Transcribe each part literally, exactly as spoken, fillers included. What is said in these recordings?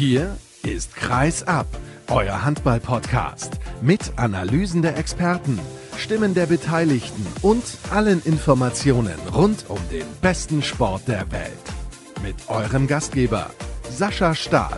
Hier ist Kreis ab, euer Handball-Podcast mit Analysen der Experten, Stimmen der Beteiligten und allen Informationen rund um den besten Sport der Welt. Mit eurem Gastgeber Sascha Staat.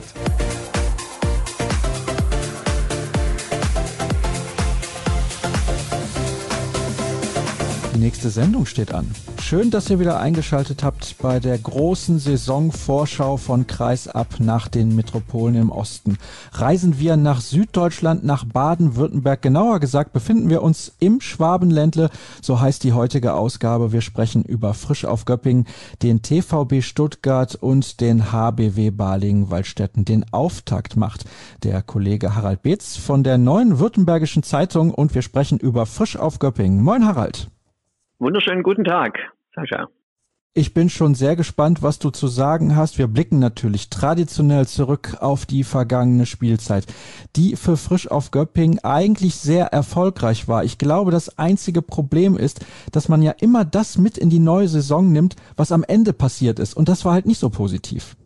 Die nächste Sendung steht an. Schön, dass ihr wieder eingeschaltet habt bei der großen Saisonvorschau von Kreis ab nach den Metropolen im Osten. Reisen wir nach Süddeutschland, nach Baden-Württemberg. Genauer gesagt befinden wir uns im Schwabenländle, so heißt die heutige Ausgabe. Wir sprechen über Frisch auf Göppingen, den T V B Stuttgart und den H B W Balingen-Waldstätten. Den Auftakt macht der Kollege Harald Beetz von der Neuen Württembergischen Zeitung und wir sprechen über Frisch auf Göppingen. Moin Harald. Wunderschönen guten Tag, Sascha. Ich bin schon sehr gespannt, was du zu sagen hast. Wir blicken natürlich traditionell zurück auf die vergangene Spielzeit, die für Frisch auf Göppingen eigentlich sehr erfolgreich war. Ich glaube, das einzige Problem ist, dass man ja immer das mit in die neue Saison nimmt, was am Ende passiert ist. Und das war halt nicht so positiv.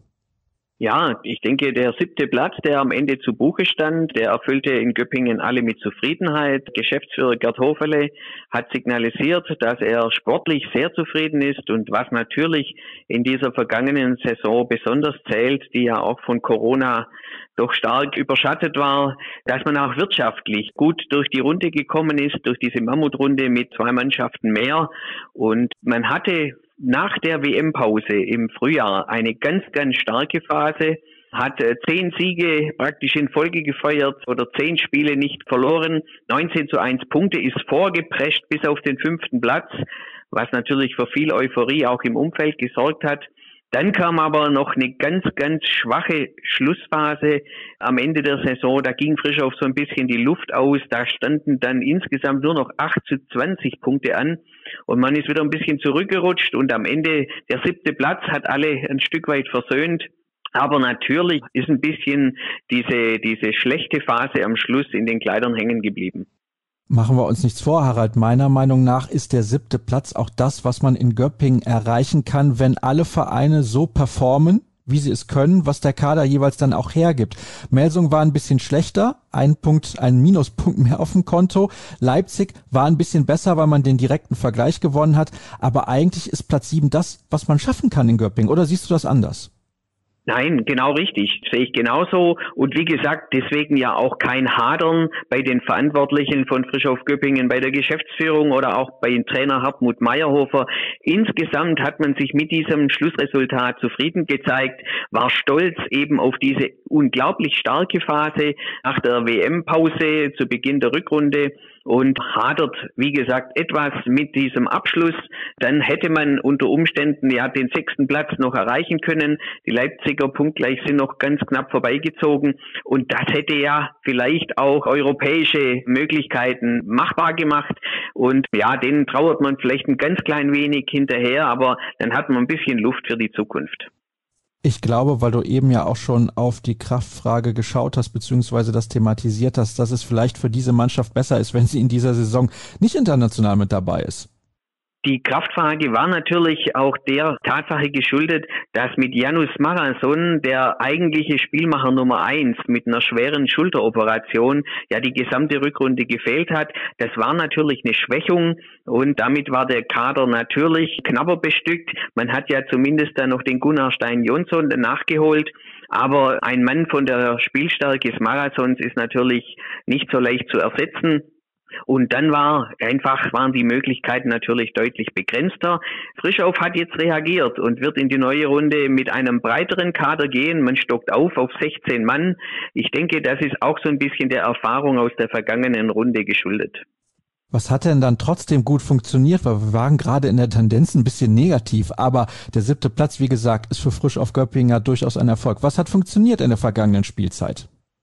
Ja, ich denke, der siebte Platz, der am Ende zu Buche stand, der erfüllte in Göppingen alle mit Zufriedenheit. Geschäftsführer Gerd Hoferle hat signalisiert, dass er sportlich sehr zufrieden ist und was natürlich in dieser vergangenen Saison besonders zählt, die ja auch von Corona doch stark überschattet war, dass man auch wirtschaftlich gut durch die Runde gekommen ist, durch diese Mammutrunde mit zwei Mannschaften mehr. Und man hatte nach der W M-Pause im Frühjahr eine ganz, ganz starke Phase, hat äh, zehn Siege praktisch in Folge gefeiert oder zehn Spiele nicht verloren, neunzehn zu eins Punkte, ist vorgeprescht bis auf den fünften Platz, was natürlich für viel Euphorie auch im Umfeld gesorgt hat. Dann kam aber noch eine ganz, ganz schwache Schlussphase am Ende der Saison. Da ging frisch auf so ein bisschen die Luft aus. Da standen dann insgesamt nur noch acht zu zwanzig Punkte an. Und man ist wieder ein bisschen zurückgerutscht. Und am Ende der siebte Platz hat alle ein Stück weit versöhnt. Aber natürlich ist ein bisschen diese, diese schlechte Phase am Schluss in den Kleidern hängen geblieben. Machen wir uns nichts vor, Harald. Meiner Meinung nach ist der siebte Platz auch das, was man in Göppingen erreichen kann, wenn alle Vereine so performen, wie sie es können, was der Kader jeweils dann auch hergibt. Melsung war ein bisschen schlechter, ein Punkt, ein Minuspunkt mehr auf dem Konto. Leipzig war ein bisschen besser, weil man den direkten Vergleich gewonnen hat. Aber eigentlich ist Platz sieben das, was man schaffen kann in Göppingen. Oder siehst du das anders? Nein, genau richtig. Sehe ich genauso. Und wie gesagt, deswegen ja auch kein Hadern bei den Verantwortlichen von Frisch auf Göppingen, bei der Geschäftsführung oder auch bei dem Trainer Hartmut Meyerhofer. Insgesamt hat man sich mit diesem Schlussresultat zufrieden gezeigt, war stolz eben auf diese unglaublich starke Phase nach der W M-Pause zu Beginn der Rückrunde und hadert, wie gesagt, etwas mit diesem Abschluss. Dann hätte man unter Umständen ja den sechsten Platz noch erreichen können. Die Leipziger punktgleich sind noch ganz knapp vorbeigezogen. Und das hätte ja vielleicht auch europäische Möglichkeiten machbar gemacht. Und ja, denen trauert man vielleicht ein ganz klein wenig hinterher, aber dann hat man ein bisschen Luft für die Zukunft. Ich glaube, weil du eben ja auch schon auf die Kraftfrage geschaut hast, beziehungsweise das thematisiert hast, dass es vielleicht für diese Mannschaft besser ist, wenn sie in dieser Saison nicht international mit dabei ist. Die Kraftfrage war natürlich auch der Tatsache geschuldet, dass mit Janus Marason der eigentliche Spielmacher Nummer eins mit einer schweren Schulteroperation ja die gesamte Rückrunde gefehlt hat. Das war natürlich eine Schwächung und damit war der Kader natürlich knapper bestückt. Man hat ja zumindest dann noch den Gunnar Stein-Jonsson nachgeholt. Aber ein Mann von der Spielstärke des Marathons ist natürlich nicht so leicht zu ersetzen. Und dann war einfach, waren die Möglichkeiten natürlich deutlich begrenzter. Frischauf hat jetzt reagiert und wird in die neue Runde mit einem breiteren Kader gehen. Man stockt auf auf sechzehn Mann. Ich denke, das ist auch so ein bisschen der Erfahrung aus der vergangenen Runde geschuldet. Was hat denn dann trotzdem gut funktioniert? Weil wir waren gerade in der Tendenz ein bisschen negativ, aber der siebte Platz, wie gesagt, ist für Frisch auf Göppingen ja durchaus ein Erfolg. Was hat funktioniert in der vergangenen Spielzeit?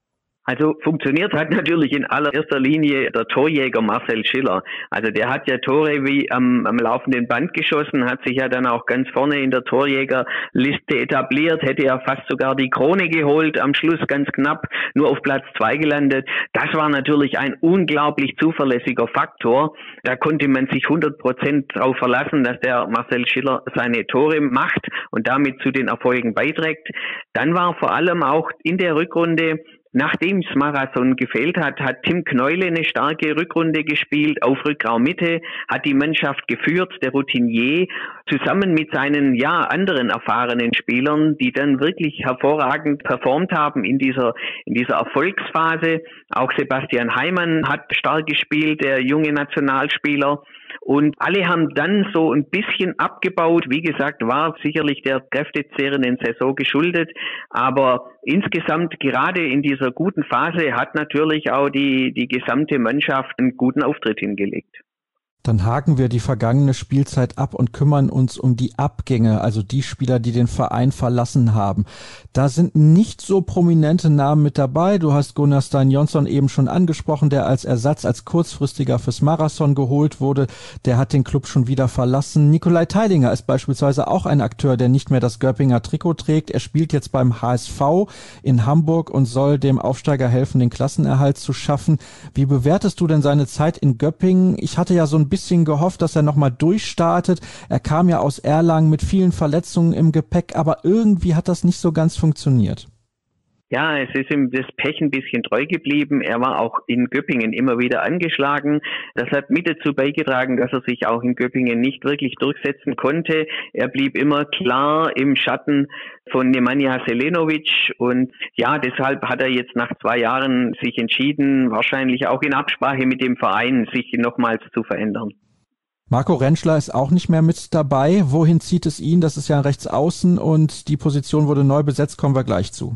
Also funktioniert hat natürlich in allererster Linie der Torjäger Marcel Schiller. Also der hat ja Tore wie am, am laufenden Band geschossen, hat sich ja dann auch ganz vorne in der Torjägerliste etabliert, hätte ja fast sogar die Krone geholt, am Schluss ganz knapp nur auf Platz zwei gelandet. Das war natürlich ein unglaublich zuverlässiger Faktor. Da konnte man sich hundert Prozent darauf verlassen, dass der Marcel Schiller seine Tore macht und damit zu den Erfolgen beiträgt. Dann war vor allem auch in der Rückrunde, nachdem Smarason gefehlt hat, hat Tim Kneule eine starke Rückrunde gespielt auf Rückraummitte, hat die Mannschaft geführt, der Routinier, zusammen mit seinen ja anderen erfahrenen Spielern, die dann wirklich hervorragend performt haben in dieser in dieser Erfolgsphase. Auch Sebastian Heimann hat stark gespielt, der junge Nationalspieler. Und alle haben dann so ein bisschen abgebaut. Wie gesagt, war sicherlich der kräftezehrenden Saison geschuldet. Aber insgesamt, gerade in dieser guten Phase, hat natürlich auch die, die gesamte Mannschaft einen guten Auftritt hingelegt. Dann haken wir die vergangene Spielzeit ab und kümmern uns um die Abgänge, also die Spieler, die den Verein verlassen haben. Da sind nicht so prominente Namen mit dabei. Du hast Gunnar Stein Jonsson eben schon angesprochen, der als Ersatz, als kurzfristiger fürs Marathon geholt wurde. Der hat den Club schon wieder verlassen. Nikolai Teilinger ist beispielsweise auch ein Akteur, der nicht mehr das Göppinger Trikot trägt. Er spielt jetzt beim H S V in Hamburg und soll dem Aufsteiger helfen, den Klassenerhalt zu schaffen. Wie bewertest du denn seine Zeit in Göppingen? Ich hatte ja so ein bisschen gehofft, dass er nochmal durchstartet. Er kam ja aus Erlangen mit vielen Verletzungen im Gepäck, aber irgendwie hat das nicht so ganz funktioniert. Ja, es ist ihm das Pech ein bisschen treu geblieben. Er war auch in Göppingen immer wieder angeschlagen. Das hat mit dazu beigetragen, dass er sich auch in Göppingen nicht wirklich durchsetzen konnte. Er blieb immer klar im Schatten von Nemanja Selenovic und ja, deshalb hat er jetzt nach zwei Jahren sich entschieden, wahrscheinlich auch in Absprache mit dem Verein, sich nochmals zu verändern. Marco Rentschler ist auch nicht mehr mit dabei. Wohin zieht es ihn? Das ist ja rechts außen und die Position wurde neu besetzt, kommen wir gleich zu.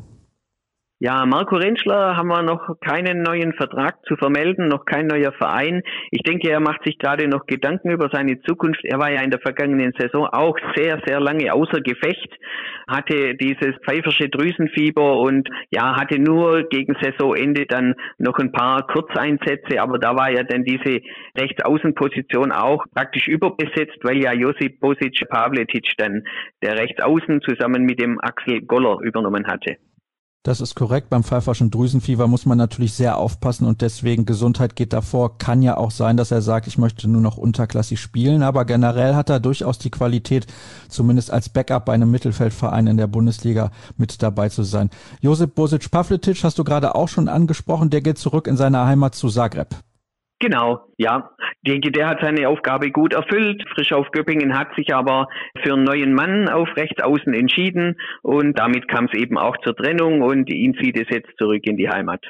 Ja, Marco Rentschler haben wir noch keinen neuen Vertrag zu vermelden, noch kein neuer Verein. Ich denke, er macht sich gerade noch Gedanken über seine Zukunft. Er war ja in der vergangenen Saison auch sehr, sehr lange außer Gefecht, hatte dieses pfeifersche Drüsenfieber und ja, hatte nur gegen Saisonende dann noch ein paar Kurzeinsätze, aber da war ja dann diese Rechtsaußenposition auch praktisch überbesetzt, weil ja Josip Bosic Pavletic dann der Rechtsaußen zusammen mit dem Axel Goller übernommen hatte. Das ist korrekt. Beim pfeiferschen Drüsenfieber muss man natürlich sehr aufpassen und deswegen Gesundheit geht davor. Kann ja auch sein, dass er sagt, ich möchte nur noch unterklassig spielen, aber generell hat er durchaus die Qualität, zumindest als Backup bei einem Mittelfeldverein in der Bundesliga mit dabei zu sein. Josip Bosic Pavletic hast du gerade auch schon angesprochen, der geht zurück in seine Heimat zu Zagreb. Genau, ja. Ich denke, der hat seine Aufgabe gut erfüllt. Frisch auf Göppingen hat sich aber für einen neuen Mann auf Rechtsaußen entschieden und damit kam es eben auch zur Trennung und ihn zieht es jetzt zurück in die Heimat.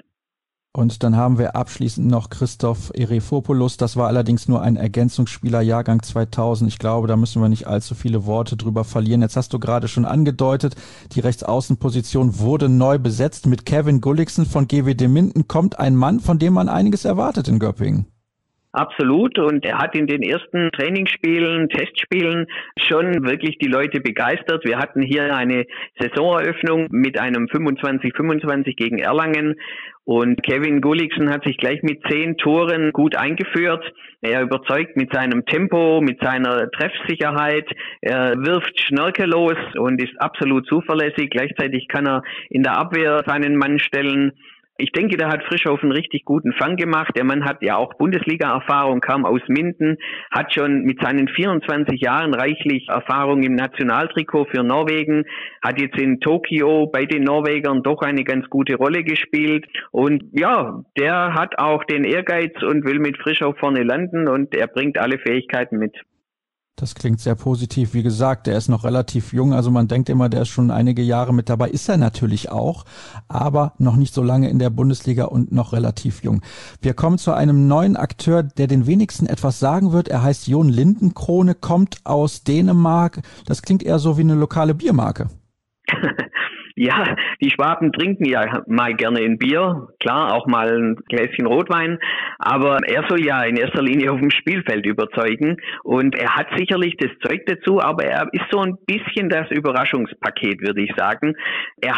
Und dann haben wir abschließend noch Christoph Erefopoulos. Das war allerdings nur ein Ergänzungsspieler, Jahrgang zweitausend. Ich glaube, da müssen wir nicht allzu viele Worte drüber verlieren. Jetzt hast du gerade schon angedeutet, die Rechtsaußenposition wurde neu besetzt. Mit Kevin Gulliksen von G W D Minden kommt ein Mann, von dem man einiges erwartet in Göppingen. Absolut, und er hat in den ersten Trainingsspielen, Testspielen schon wirklich die Leute begeistert. Wir hatten hier eine Saisoneröffnung mit einem fünfundzwanzig fünfundzwanzig gegen Erlangen und Kevin Gulliksen hat sich gleich mit zehn Toren gut eingeführt. Er überzeugt mit seinem Tempo, mit seiner Treffsicherheit, er wirft schnörkellos und ist absolut zuverlässig. Gleichzeitig kann er in der Abwehr seinen Mann stellen. Ich denke, da hat Frischhoff einen richtig guten Fang gemacht. Der Mann hat ja auch Bundesliga-Erfahrung, kam aus Minden, hat schon mit seinen vierundzwanzig Jahren reichlich Erfahrung im Nationaltrikot für Norwegen, hat jetzt in Tokio bei den Norwegern doch eine ganz gute Rolle gespielt. Und ja, der hat auch den Ehrgeiz und will mit Frischhoff vorne landen und er bringt alle Fähigkeiten mit. Das klingt sehr positiv. Wie gesagt, der ist noch relativ jung, also man denkt immer, der ist schon einige Jahre mit dabei. Ist er natürlich auch, aber noch nicht so lange in der Bundesliga und noch relativ jung. Wir kommen zu einem neuen Akteur, der den wenigsten etwas sagen wird. Er heißt Jon Lindenkrone, kommt aus Dänemark. Das klingt eher so wie eine lokale Biermarke. Ja, die Schwaben trinken ja mal gerne ein Bier, klar, auch mal ein Gläschen Rotwein, aber er soll ja in erster Linie auf dem Spielfeld überzeugen und er hat sicherlich das Zeug dazu, aber er ist so ein bisschen das Überraschungspaket, würde ich sagen. Er hat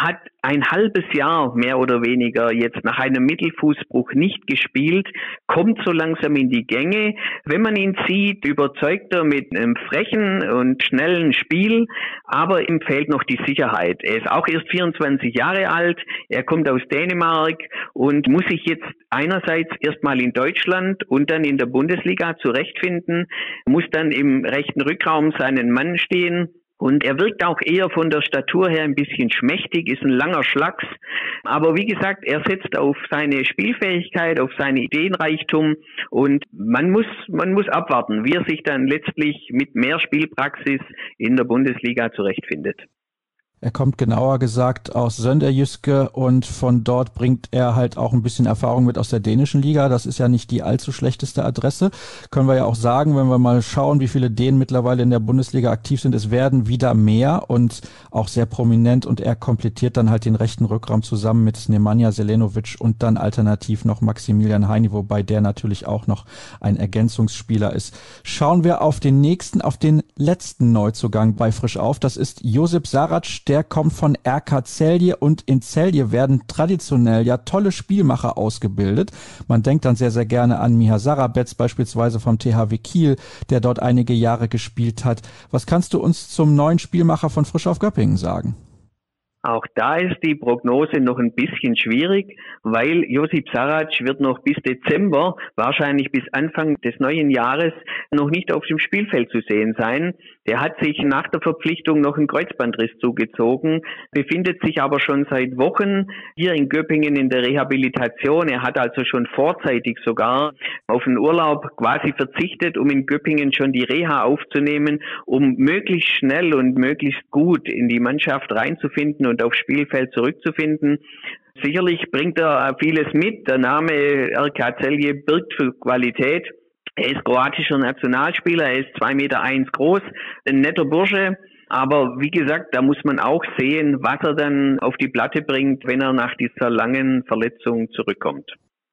ein halbes Jahr mehr oder weniger jetzt nach einem Mittelfußbruch nicht gespielt, kommt so langsam in die Gänge. Wenn man ihn sieht, überzeugt er mit einem frechen und schnellen Spiel, aber ihm fehlt noch die Sicherheit. Er ist auch erst vierundzwanzig Jahre alt, er kommt aus Dänemark und muss sich jetzt einerseits erstmal in Deutschland und dann in der Bundesliga zurechtfinden, muss dann im rechten Rückraum seinen Mann stehen. Und er wirkt auch eher von der Statur her ein bisschen schmächtig, ist ein langer Schlacks. Aber wie gesagt, er setzt auf seine Spielfähigkeit, auf seinen Ideenreichtum. Und man muss, man muss abwarten, wie er sich dann letztlich mit mehr Spielpraxis in der Bundesliga zurechtfindet. Er kommt genauer gesagt aus Sønderjyske und von dort bringt er halt auch ein bisschen Erfahrung mit aus der dänischen Liga. Das ist ja nicht die allzu schlechteste Adresse. Können wir ja auch sagen, wenn wir mal schauen, wie viele Dänen mittlerweile in der Bundesliga aktiv sind. Es werden wieder mehr und auch sehr prominent und er komplettiert dann halt den rechten Rückraum zusammen mit Nemanja Selenovic und dann alternativ noch Maximilian Heini, wobei der natürlich auch noch ein Ergänzungsspieler ist. Schauen wir auf den nächsten, auf den letzten Neuzugang bei Frisch Auf. Das ist Josip Sarac, der Der kommt von R K Celje und in Celje werden traditionell ja tolle Spielmacher ausgebildet. Man denkt dann sehr, sehr gerne an Miha Sarabets beispielsweise vom T H W Kiel, der dort einige Jahre gespielt hat. Was kannst du uns zum neuen Spielmacher von Frisch Auf Göppingen sagen? Auch da ist die Prognose noch ein bisschen schwierig, weil Josip Sarac wird noch bis Dezember, wahrscheinlich bis Anfang des neuen Jahres, noch nicht auf dem Spielfeld zu sehen sein. Der hat sich nach der Verpflichtung noch einen Kreuzbandriss zugezogen, befindet sich aber schon seit Wochen hier in Göppingen in der Rehabilitation. Er hat also schon vorzeitig sogar auf den Urlaub quasi verzichtet, um in Göppingen schon die Reha aufzunehmen, um möglichst schnell und möglichst gut in die Mannschaft reinzufinden und aufs Spielfeld zurückzufinden. Sicherlich bringt er vieles mit. Der Name R K Celje birgt für Qualität. Er ist kroatischer Nationalspieler, er ist zwei Meter eins groß, ein netter Bursche. Aber wie gesagt, da muss man auch sehen, was er dann auf die Platte bringt, wenn er nach dieser langen Verletzung zurückkommt.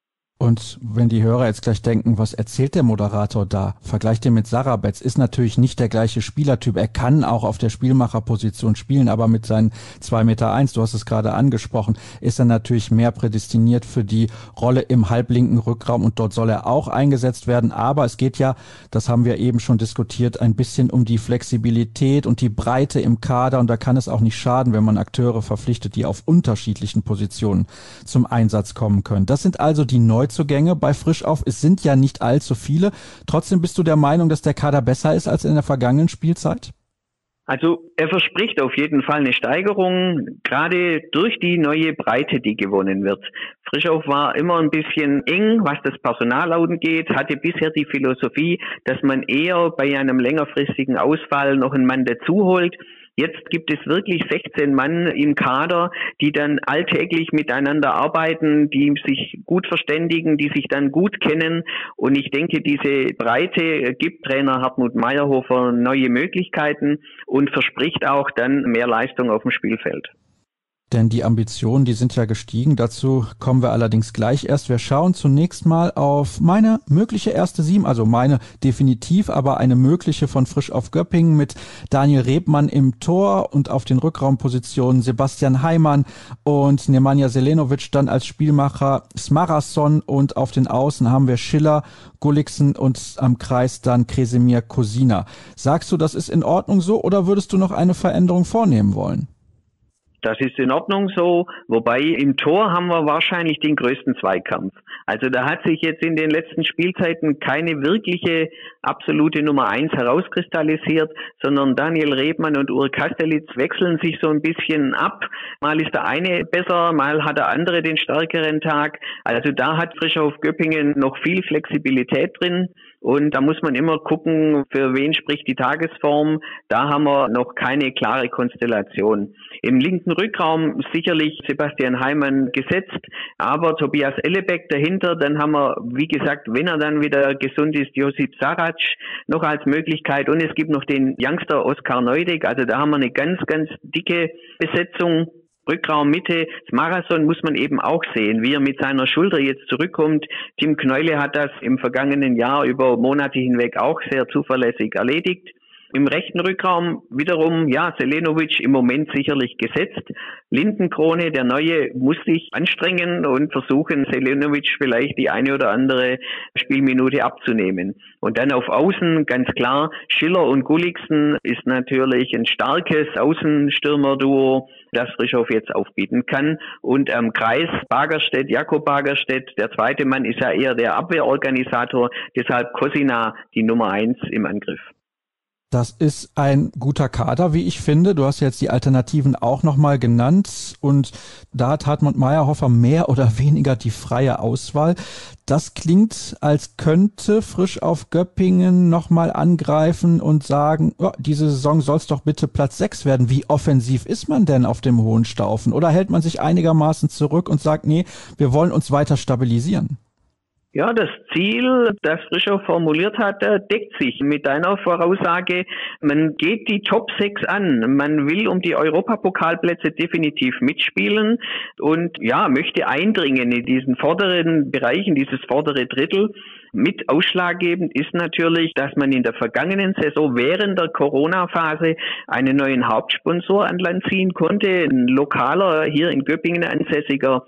Und wenn die Hörer jetzt gleich denken, was erzählt der Moderator da? Vergleicht ihn mit Sarabets, ist natürlich nicht der gleiche Spielertyp. Er kann auch auf der Spielmacherposition spielen, aber mit seinen zwei Meter eins, du hast es gerade angesprochen, ist er natürlich mehr prädestiniert für die Rolle im halblinken Rückraum und dort soll er auch eingesetzt werden. Aber es geht ja, das haben wir eben schon diskutiert, ein bisschen um die Flexibilität und die Breite im Kader und da kann es auch nicht schaden, wenn man Akteure verpflichtet, die auf unterschiedlichen Positionen zum Einsatz kommen können. Das sind also die Neuzugänge bei Frisch Auf. Es sind ja nicht allzu viele. Trotzdem bist du der Meinung, dass der Kader besser ist als in der vergangenen Spielzeit? Also er verspricht auf jeden Fall eine Steigerung, gerade durch die neue Breite, die gewonnen wird. Frisch Auf war immer ein bisschen eng, was das Personal angeht, hatte bisher die Philosophie, dass man eher bei einem längerfristigen Ausfall noch einen Mann dazu holt. Jetzt gibt es wirklich sechzehn Mann im Kader, die dann alltäglich miteinander arbeiten, die sich gut verständigen, die sich dann gut kennen. Und ich denke, diese Breite gibt Trainer Hartmut Meyerhofer neue Möglichkeiten und verspricht auch dann mehr Leistung auf dem Spielfeld. Denn die Ambitionen, die sind ja gestiegen. Dazu kommen wir allerdings gleich erst. Wir schauen zunächst mal auf meine mögliche erste Sieben, also meine definitiv, aber eine mögliche von Frisch Auf Göppingen mit Daniel Rebmann im Tor und auf den Rückraumpositionen Sebastian Heimann und Nemanja Selenovic dann als Spielmacher Smarason und auf den Außen haben wir Schiller, Gulliksen und am Kreis dann Kresimir Kosina. Sagst du, das ist in Ordnung so oder würdest du noch eine Veränderung vornehmen wollen? Das ist in Ordnung so, wobei im Tor haben wir wahrscheinlich den größten Zweikampf. Also da hat sich jetzt in den letzten Spielzeiten keine wirkliche absolute Nummer eins herauskristallisiert, sondern Daniel Rebmann und Ur Kastelitz wechseln sich so ein bisschen ab. Mal ist der eine besser, mal hat der andere den stärkeren Tag. Also da hat Frisch Auf Göppingen noch viel Flexibilität drin. Und da muss man immer gucken, für wen spricht die Tagesform. Da haben wir noch keine klare Konstellation. Im linken Rückraum sicherlich Sebastian Heimann gesetzt, aber Tobias Ellebeck dahinter. Dann haben wir, wie gesagt, wenn er dann wieder gesund ist, Josip Sarac noch als Möglichkeit. Und es gibt noch den Youngster Oskar Neudek. Also da haben wir eine ganz, ganz dicke Besetzung. Rückraum, Mitte, das Marathon muss man eben auch sehen, wie er mit seiner Schulter jetzt zurückkommt. Tim Kneule hat das im vergangenen Jahr über Monate hinweg auch sehr zuverlässig erledigt. Im rechten Rückraum wiederum, ja, Selenovic im Moment sicherlich gesetzt. Lindenkrone, der Neue, muss sich anstrengen und versuchen, Selenovic vielleicht die eine oder andere Spielminute abzunehmen. Und dann auf Außen, ganz klar, Schiller und Gulliksen ist natürlich ein starkes Außenstürmerduo, das Frischhoff jetzt aufbieten kann. Und am Kreis Bagerstedt, Jakob Bagerstedt, der zweite Mann ist ja eher der Abwehrorganisator, deshalb Kossina die Nummer eins im Angriff. Das ist ein guter Kader, wie ich finde. Du hast jetzt die Alternativen auch nochmal genannt und da hat Hartmut Mayerhofer mehr oder weniger die freie Auswahl. Das klingt, als könnte Frisch auf Göppingen nochmal angreifen und sagen, oh, diese Saison soll es doch bitte Platz sechs werden. Wie offensiv ist man denn auf dem Hohenstaufen? Oder hält man sich einigermaßen zurück und sagt, nee, wir wollen uns weiter stabilisieren? Ja, das Ziel, das Frischhoff formuliert hat, deckt sich mit deiner Voraussage. Man geht die Top sechs an. Man will um die Europapokalplätze definitiv mitspielen und ja, möchte eindringen in diesen vorderen Bereichen, dieses vordere Drittel. Mit ausschlaggebend ist natürlich, dass man in der vergangenen Saison während der Corona-Phase einen neuen Hauptsponsor an Land ziehen konnte. Ein lokaler, hier in Göppingen ansässiger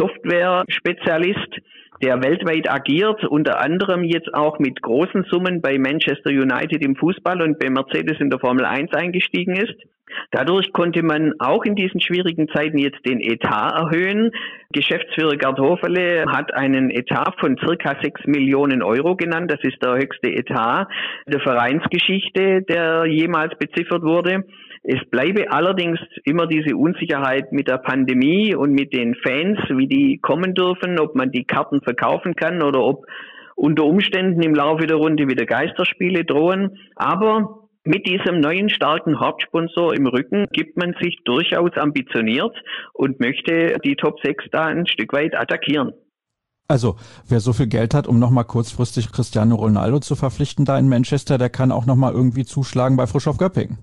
Software-Spezialist, der weltweit agiert, unter anderem jetzt auch mit großen Summen bei Manchester United im Fußball und bei Mercedes in der Formel eins eingestiegen ist. Dadurch konnte man auch in diesen schwierigen Zeiten jetzt den Etat erhöhen. Geschäftsführer Gerd Hofele hat einen Etat von circa sechs Millionen Euro genannt. Das ist der höchste Etat der Vereinsgeschichte, der jemals beziffert wurde. Es bleibe allerdings immer diese Unsicherheit mit der Pandemie und mit den Fans, wie die kommen dürfen, ob man die Karten verkaufen kann oder ob unter Umständen im Laufe der Runde wieder Geisterspiele drohen. Aber mit diesem neuen starken Hauptsponsor im Rücken gibt man sich durchaus ambitioniert und möchte die Top sechs da ein Stück weit attackieren. Also, wer so viel Geld hat, um nochmal kurzfristig Cristiano Ronaldo zu verpflichten da in Manchester, der kann auch nochmal irgendwie zuschlagen bei Frisch auf Göppingen.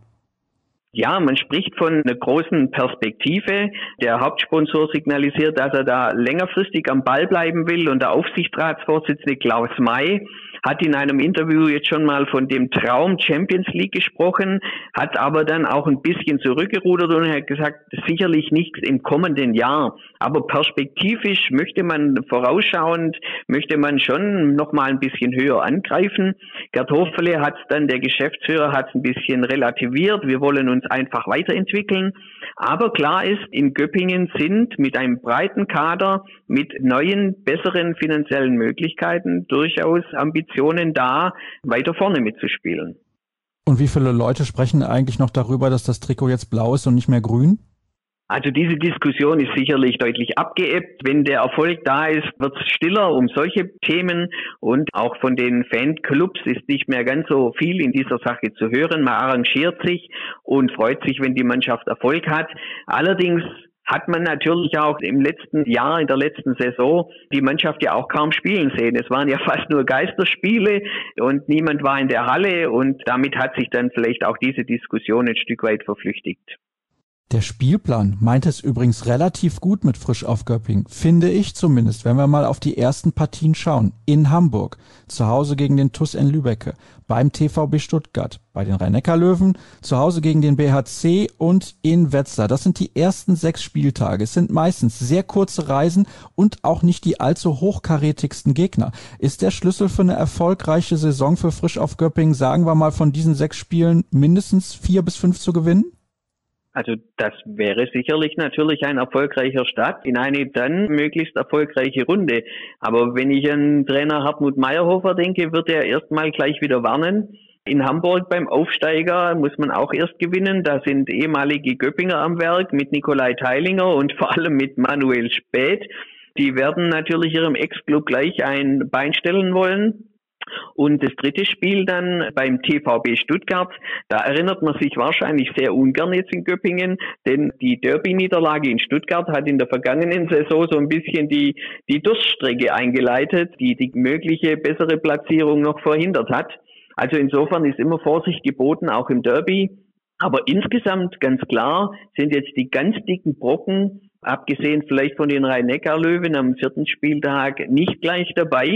Ja, man spricht von einer großen Perspektive. Der Hauptsponsor signalisiert, dass er da längerfristig am Ball bleiben will und der Aufsichtsratsvorsitzende Klaus May hat in einem Interview jetzt schon mal von dem Traum Champions League gesprochen, hat aber dann auch ein bisschen zurückgerudert und hat gesagt, sicherlich nichts im kommenden Jahr. Aber perspektivisch möchte man vorausschauend, möchte man schon noch mal ein bisschen höher angreifen. Gerd Hofele hat dann, der Geschäftsführer, hat es ein bisschen relativiert. Wir wollen uns einfach weiterentwickeln. Aber klar ist, in Göppingen sind mit einem breiten Kader, mit neuen, besseren finanziellen Möglichkeiten durchaus Ambitionen da, weiter vorne mitzuspielen. Und wie viele Leute sprechen eigentlich noch darüber, dass das Trikot jetzt blau ist und nicht mehr grün? Also diese Diskussion ist sicherlich deutlich abgeebbt. Wenn der Erfolg da ist, wird es stiller um solche Themen und auch von den Fanclubs ist nicht mehr ganz so viel in dieser Sache zu hören. Man arrangiert sich und freut sich, wenn die Mannschaft Erfolg hat. Allerdings hat man natürlich auch im letzten Jahr, in der letzten Saison, die Mannschaft ja auch kaum spielen sehen. Es waren ja fast nur Geisterspiele und niemand war in der Halle und damit hat sich dann vielleicht auch diese Diskussion ein Stück weit verflüchtigt. Der Spielplan meint es übrigens relativ gut mit Frisch auf Göppingen, finde ich zumindest, wenn wir mal auf die ersten Partien schauen. In Hamburg, zu Hause gegen den T U S in Lübbecke, beim T V B Stuttgart, bei den Rhein-Neckar-Löwen, zu Hause gegen den B H C und in Wetzlar. Das sind die ersten sechs Spieltage. Es sind meistens sehr kurze Reisen und auch nicht die allzu hochkarätigsten Gegner. Ist der Schlüssel für eine erfolgreiche Saison für Frisch auf Göppingen, sagen wir mal, von diesen sechs Spielen mindestens vier bis fünf zu gewinnen? Also das wäre sicherlich natürlich ein erfolgreicher Start in eine dann möglichst erfolgreiche Runde. Aber wenn ich an Trainer Hartmut Mayerhofer denke, wird er erstmal gleich wieder warnen. In Hamburg beim Aufsteiger muss man auch erst gewinnen. Da sind ehemalige Göppinger am Werk mit Nikolai Teilinger und vor allem mit Manuel Späth. Die werden natürlich ihrem Ex-Club gleich ein Bein stellen wollen. Und das dritte Spiel dann beim T V B Stuttgart, da erinnert man sich wahrscheinlich sehr ungern jetzt in Göppingen, denn die Derby-Niederlage in Stuttgart hat in der vergangenen Saison so ein bisschen die, die Durststrecke eingeleitet, die die mögliche bessere Platzierung noch verhindert hat. Also insofern ist immer Vorsicht geboten, auch im Derby. Aber insgesamt ganz klar sind jetzt die ganz dicken Brocken, abgesehen vielleicht von den Rhein-Neckar-Löwen am vierten Spieltag, nicht gleich dabei.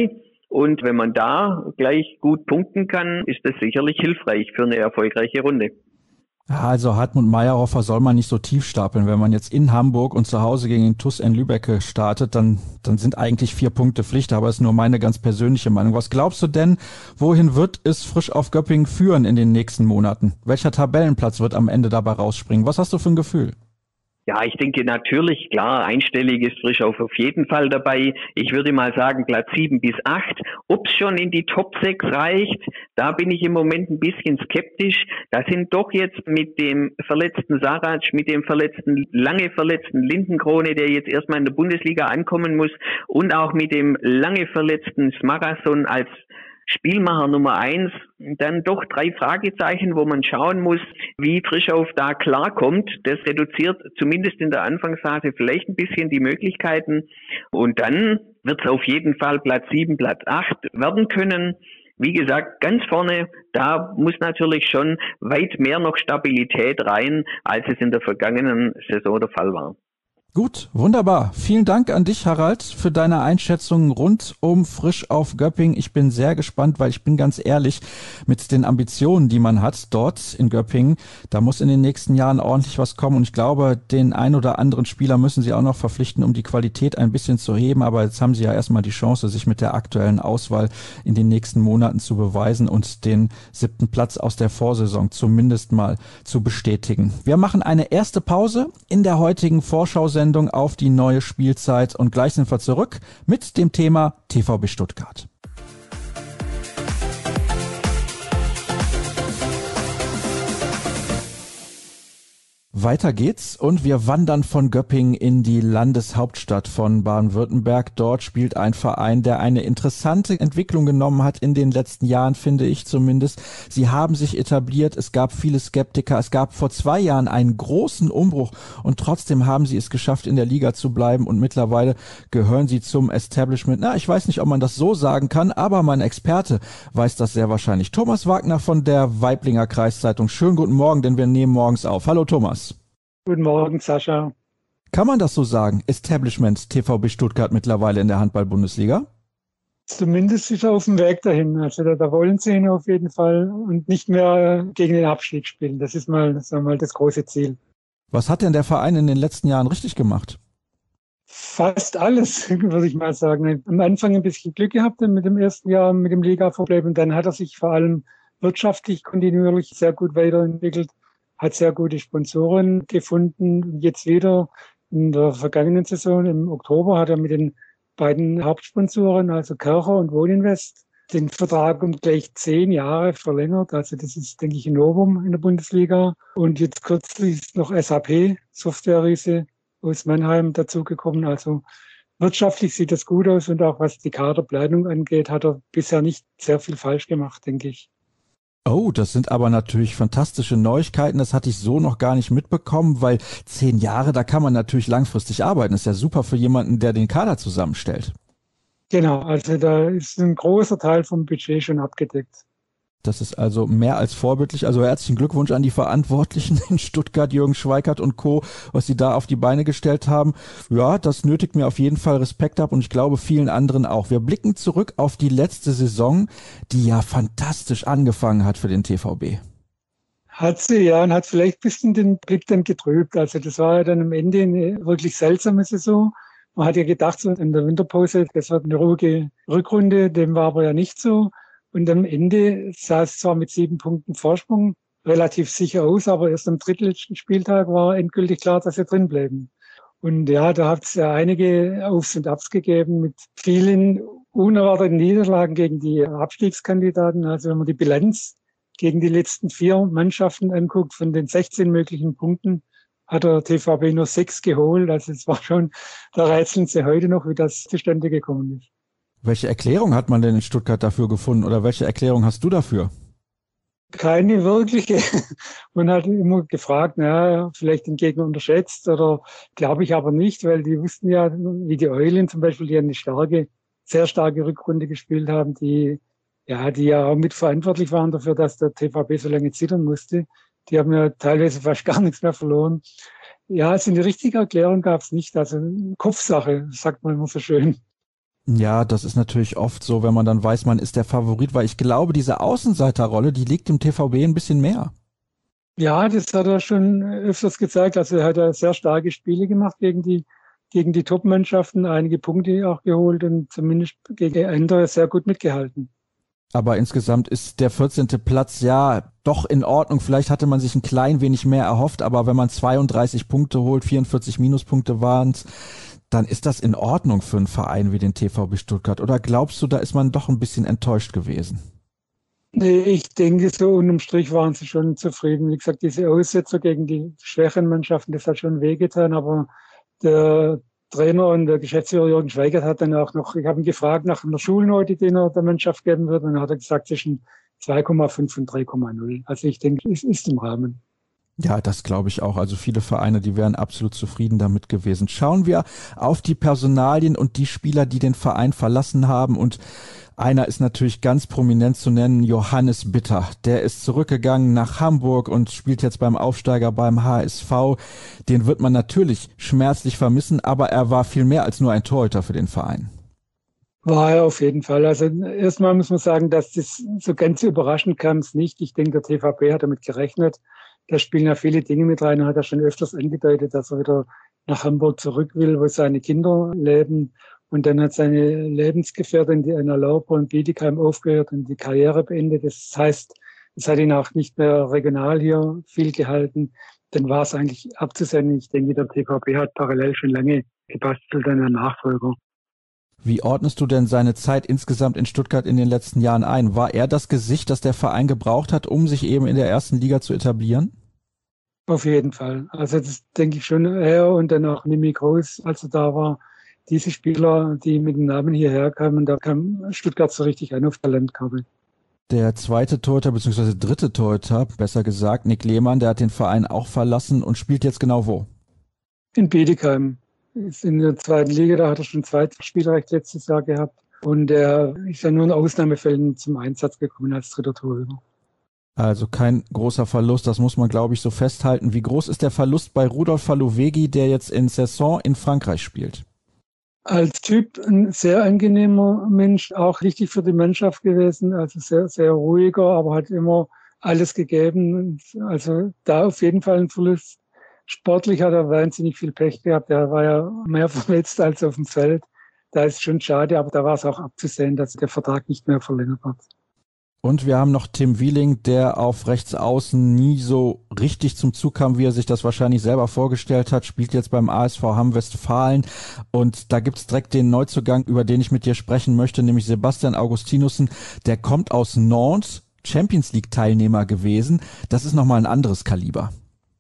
Und wenn man da gleich gut punkten kann, ist das sicherlich hilfreich für eine erfolgreiche Runde. Also Hartmut Mayerhofer soll man nicht so tief stapeln. Wenn man jetzt in Hamburg und zu Hause gegen den T U S in Lübeck startet, dann, dann sind eigentlich vier Punkte Pflicht. Aber das ist nur meine ganz persönliche Meinung. Was glaubst du denn, wohin wird es Frisch auf Göppingen führen in den nächsten Monaten? Welcher Tabellenplatz wird am Ende dabei rausspringen? Was hast du für ein Gefühl? Ja, ich denke natürlich, klar, einstellig ist Frischhoff auf jeden Fall dabei. Ich würde mal sagen Platz sieben bis acht. Ob es schon in die Top sechs reicht, da bin ich im Moment ein bisschen skeptisch. Da sind doch jetzt mit dem verletzten Sarac, mit dem verletzten, lange verletzten Lindenkrone, der jetzt erstmal in der Bundesliga ankommen muss, und auch mit dem lange verletzten Smarason als Spielmacher Nummer eins, dann doch drei Fragezeichen, wo man schauen muss, wie Frischhoff da klarkommt. Das reduziert zumindest in der Anfangsphase vielleicht ein bisschen die Möglichkeiten. Und dann wird es auf jeden Fall Platz sieben, Platz acht werden können. Wie gesagt, ganz vorne, da muss natürlich schon weit mehr noch Stabilität rein, als es in der vergangenen Saison der Fall war. Gut, wunderbar. Vielen Dank an dich, Harald, für deine Einschätzungen rund um Frisch auf Göppingen. Ich bin sehr gespannt, weil ich bin ganz ehrlich, mit den Ambitionen, die man hat dort in Göppingen, da muss in den nächsten Jahren ordentlich was kommen. Und ich glaube, den ein oder anderen Spieler müssen sie auch noch verpflichten, um die Qualität ein bisschen zu heben. Aber jetzt haben sie ja erstmal die Chance, sich mit der aktuellen Auswahl in den nächsten Monaten zu beweisen und den siebten Platz aus der Vorsaison zumindest mal zu bestätigen. Wir machen eine erste Pause in der heutigen Vorschau-Sendung auf die neue Spielzeit und gleich sind wir zurück mit dem Thema T V B Stuttgart. Weiter geht's und wir wandern von Göppingen in die Landeshauptstadt von Baden-Württemberg. Dort spielt ein Verein, der eine interessante Entwicklung genommen hat in den letzten Jahren, finde ich zumindest. Sie haben sich etabliert, es gab viele Skeptiker, es gab vor zwei Jahren einen großen Umbruch und trotzdem haben sie es geschafft, in der Liga zu bleiben und mittlerweile gehören sie zum Establishment. Na, ich weiß nicht, ob man das so sagen kann, aber mein Experte weiß das sehr wahrscheinlich. Thomas Wagner von der Waiblinger Kreiszeitung. Schönen guten Morgen, denn wir nehmen morgens auf. Hallo Thomas. Guten Morgen, Sascha. Kann man das so sagen? Establishment T V B Stuttgart mittlerweile in der Handball-Bundesliga? Zumindest ist er auf dem Weg dahin. Also da, da wollen sie ihn auf jeden Fall und nicht mehr gegen den Abstieg spielen. Das ist mal, sagen wir mal das große Ziel. Was hat denn der Verein in den letzten Jahren richtig gemacht? Fast alles, würde ich mal sagen. Am Anfang ein bisschen Glück gehabt mit dem ersten Jahr, mit dem Liga-Verbleib und dann hat er sich vor allem wirtschaftlich kontinuierlich sehr gut weiterentwickelt. Hat sehr gute Sponsoren gefunden. Jetzt wieder in der vergangenen Saison im Oktober hat er mit den beiden Hauptsponsoren, also Kercher und Wohninvest, den Vertrag um gleich zehn Jahre verlängert. Also das ist, denke ich, ein Novum in der Bundesliga. Und jetzt kürzlich ist noch S A P, Software-Riese aus Mannheim, dazugekommen. Also wirtschaftlich sieht das gut aus und auch was die Kaderplanung angeht, hat er bisher nicht sehr viel falsch gemacht, denke ich. Oh, das sind aber natürlich fantastische Neuigkeiten. Das hatte ich so noch gar nicht mitbekommen, weil zehn Jahre, da kann man natürlich langfristig arbeiten. Das ist ja super für jemanden, der den Kader zusammenstellt. Genau, also da ist ein großer Teil vom Budget schon abgedeckt. Das ist also mehr als vorbildlich. Also herzlichen Glückwunsch an die Verantwortlichen in Stuttgart, Jürgen Schweikart und Co., was sie da auf die Beine gestellt haben. Ja, das nötigt mir auf jeden Fall Respekt ab und ich glaube vielen anderen auch. Wir blicken zurück auf die letzte Saison, die ja fantastisch angefangen hat für den T V B. Hat sie, ja, und hat vielleicht ein bisschen den Blick dann getrübt. Also das war ja dann am Ende eine wirklich seltsame Saison. Man hat ja gedacht, so in der Winterpause, das wird eine ruhige Rückrunde, dem war aber ja nicht so. Und am Ende sah es zwar mit sieben Punkten Vorsprung relativ sicher aus, aber erst am drittletzten Spieltag war endgültig klar, dass sie drin bleiben. Und ja, da hat es ja einige Aufs und Abs gegeben mit vielen unerwarteten Niederlagen gegen die Abstiegskandidaten. Also wenn man die Bilanz gegen die letzten vier Mannschaften anguckt, von den sechzehn möglichen Punkten, hat der T V B nur sechs geholt. Also es war schon, da rätseln sie heute noch, wie das zustande gekommen ist. Welche Erklärung hat man denn in Stuttgart dafür gefunden oder welche Erklärung hast du dafür? Keine wirkliche. Man hat immer gefragt, naja, vielleicht den Gegner unterschätzt oder glaube ich aber nicht, weil die wussten ja, wie die Eulen zum Beispiel, die eine starke, sehr starke Rückrunde gespielt haben, die ja, die ja auch mitverantwortlich waren dafür, dass der T V B so lange zittern musste. Die haben ja teilweise fast gar nichts mehr verloren. Ja, also eine richtige Erklärung gab es nicht. Also Kopfsache, sagt man immer so schön. Ja, das ist natürlich oft so, wenn man dann weiß, man ist der Favorit, weil ich glaube, diese Außenseiterrolle, die liegt dem T V B ein bisschen mehr. Ja, das hat er schon öfters gezeigt. Also er hat ja sehr starke Spiele gemacht gegen die, gegen die Top-Mannschaften, einige Punkte auch geholt und zumindest gegen andere sehr gut mitgehalten. Aber insgesamt ist der vierzehnte Platz ja doch in Ordnung. Vielleicht hatte man sich ein klein wenig mehr erhofft, aber wenn man zweiunddreißig Punkte holt, vierundvierzig Minuspunkte waren es, dann ist das in Ordnung für einen Verein wie den T V B Stuttgart. Oder glaubst du, da ist man doch ein bisschen enttäuscht gewesen? Nee, ich denke, so unterm Strich waren sie schon zufrieden. Wie gesagt, diese Aussetzer gegen die schwächeren Mannschaften, das hat schon wehgetan, aber der Trainer und der Geschäftsführer Jürgen Schweigert hat dann auch noch, ich habe ihn gefragt nach einer Schulnote, die er der Mannschaft geben würde, und dann hat er gesagt zwischen zwei Komma fünf und drei Komma null. Also ich denke, es ist im Rahmen. Ja, das glaube ich auch. Also viele Vereine, die wären absolut zufrieden damit gewesen. Schauen wir auf die Personalien und die Spieler, die den Verein verlassen haben. Und einer ist natürlich ganz prominent zu nennen, Johannes Bitter. Der ist zurückgegangen nach Hamburg und spielt jetzt beim Aufsteiger beim H S V. Den wird man natürlich schmerzlich vermissen, aber er war viel mehr als nur ein Torhüter für den Verein. War er auf jeden Fall. Also erstmal muss man sagen, dass das so ganz überraschend kam es nicht. Ich denke, der T V B hat damit gerechnet. Da spielen ja viele Dinge mit rein. Er hat ja schon öfters angedeutet, dass er wieder nach Hamburg zurück will, wo seine Kinder leben. Und dann hat seine Lebensgefährtin, die Anna Lauper in Bietigheim, aufgehört und die Karriere beendet. Das heißt, es hat ihn auch nicht mehr regional hier viel gehalten. Dann war es eigentlich abzusehen. Ich denke, der T V B hat parallel schon lange gebastelt an der Nachfolger. Wie ordnest du denn seine Zeit insgesamt in Stuttgart in den letzten Jahren ein? War er das Gesicht, das der Verein gebraucht hat, um sich eben in der ersten Liga zu etablieren? Auf jeden Fall. Also das denke ich schon, er und dann auch Mimi Groß, als er da war. Diese Spieler, die mit dem Namen hierher kamen, da kam Stuttgart so richtig ein auf Talentkabel. Der zweite Torhüter, beziehungsweise dritte Torhüter, besser gesagt, Nick Lehmann, der hat den Verein auch verlassen und spielt jetzt genau wo? In Bietigheim. Ist in der zweiten Liga, da hat er schon zweites Spielrecht letztes Jahr gehabt. Und er ist ja nur in Ausnahmefällen zum Einsatz gekommen als dritter Torhüter. Also kein großer Verlust, das muss man, glaube ich, so festhalten. Wie groß ist der Verlust bei Rudolf Faluvegi, der jetzt in Saison in Frankreich spielt? Als Typ ein sehr angenehmer Mensch, auch wichtig für die Mannschaft gewesen, also sehr, sehr ruhiger, aber hat immer alles gegeben. Also da auf jeden Fall ein Verlust. Sportlich hat er wahnsinnig viel Pech gehabt. Er war ja mehr verletzt als auf dem Feld. Da ist schon schade, aber da war es auch abzusehen, dass der Vertrag nicht mehr verlängert wird. Und wir haben noch Tim Wieling, der auf rechts außen nie so richtig zum Zug kam, wie er sich das wahrscheinlich selber vorgestellt hat, spielt jetzt beim A S V Hamm Westfalen. Und da gibt's direkt den Neuzugang, über den ich mit dir sprechen möchte, nämlich Sebastian Augustinussen. Der kommt aus Nantes, Champions League Teilnehmer gewesen. Das ist nochmal ein anderes Kaliber.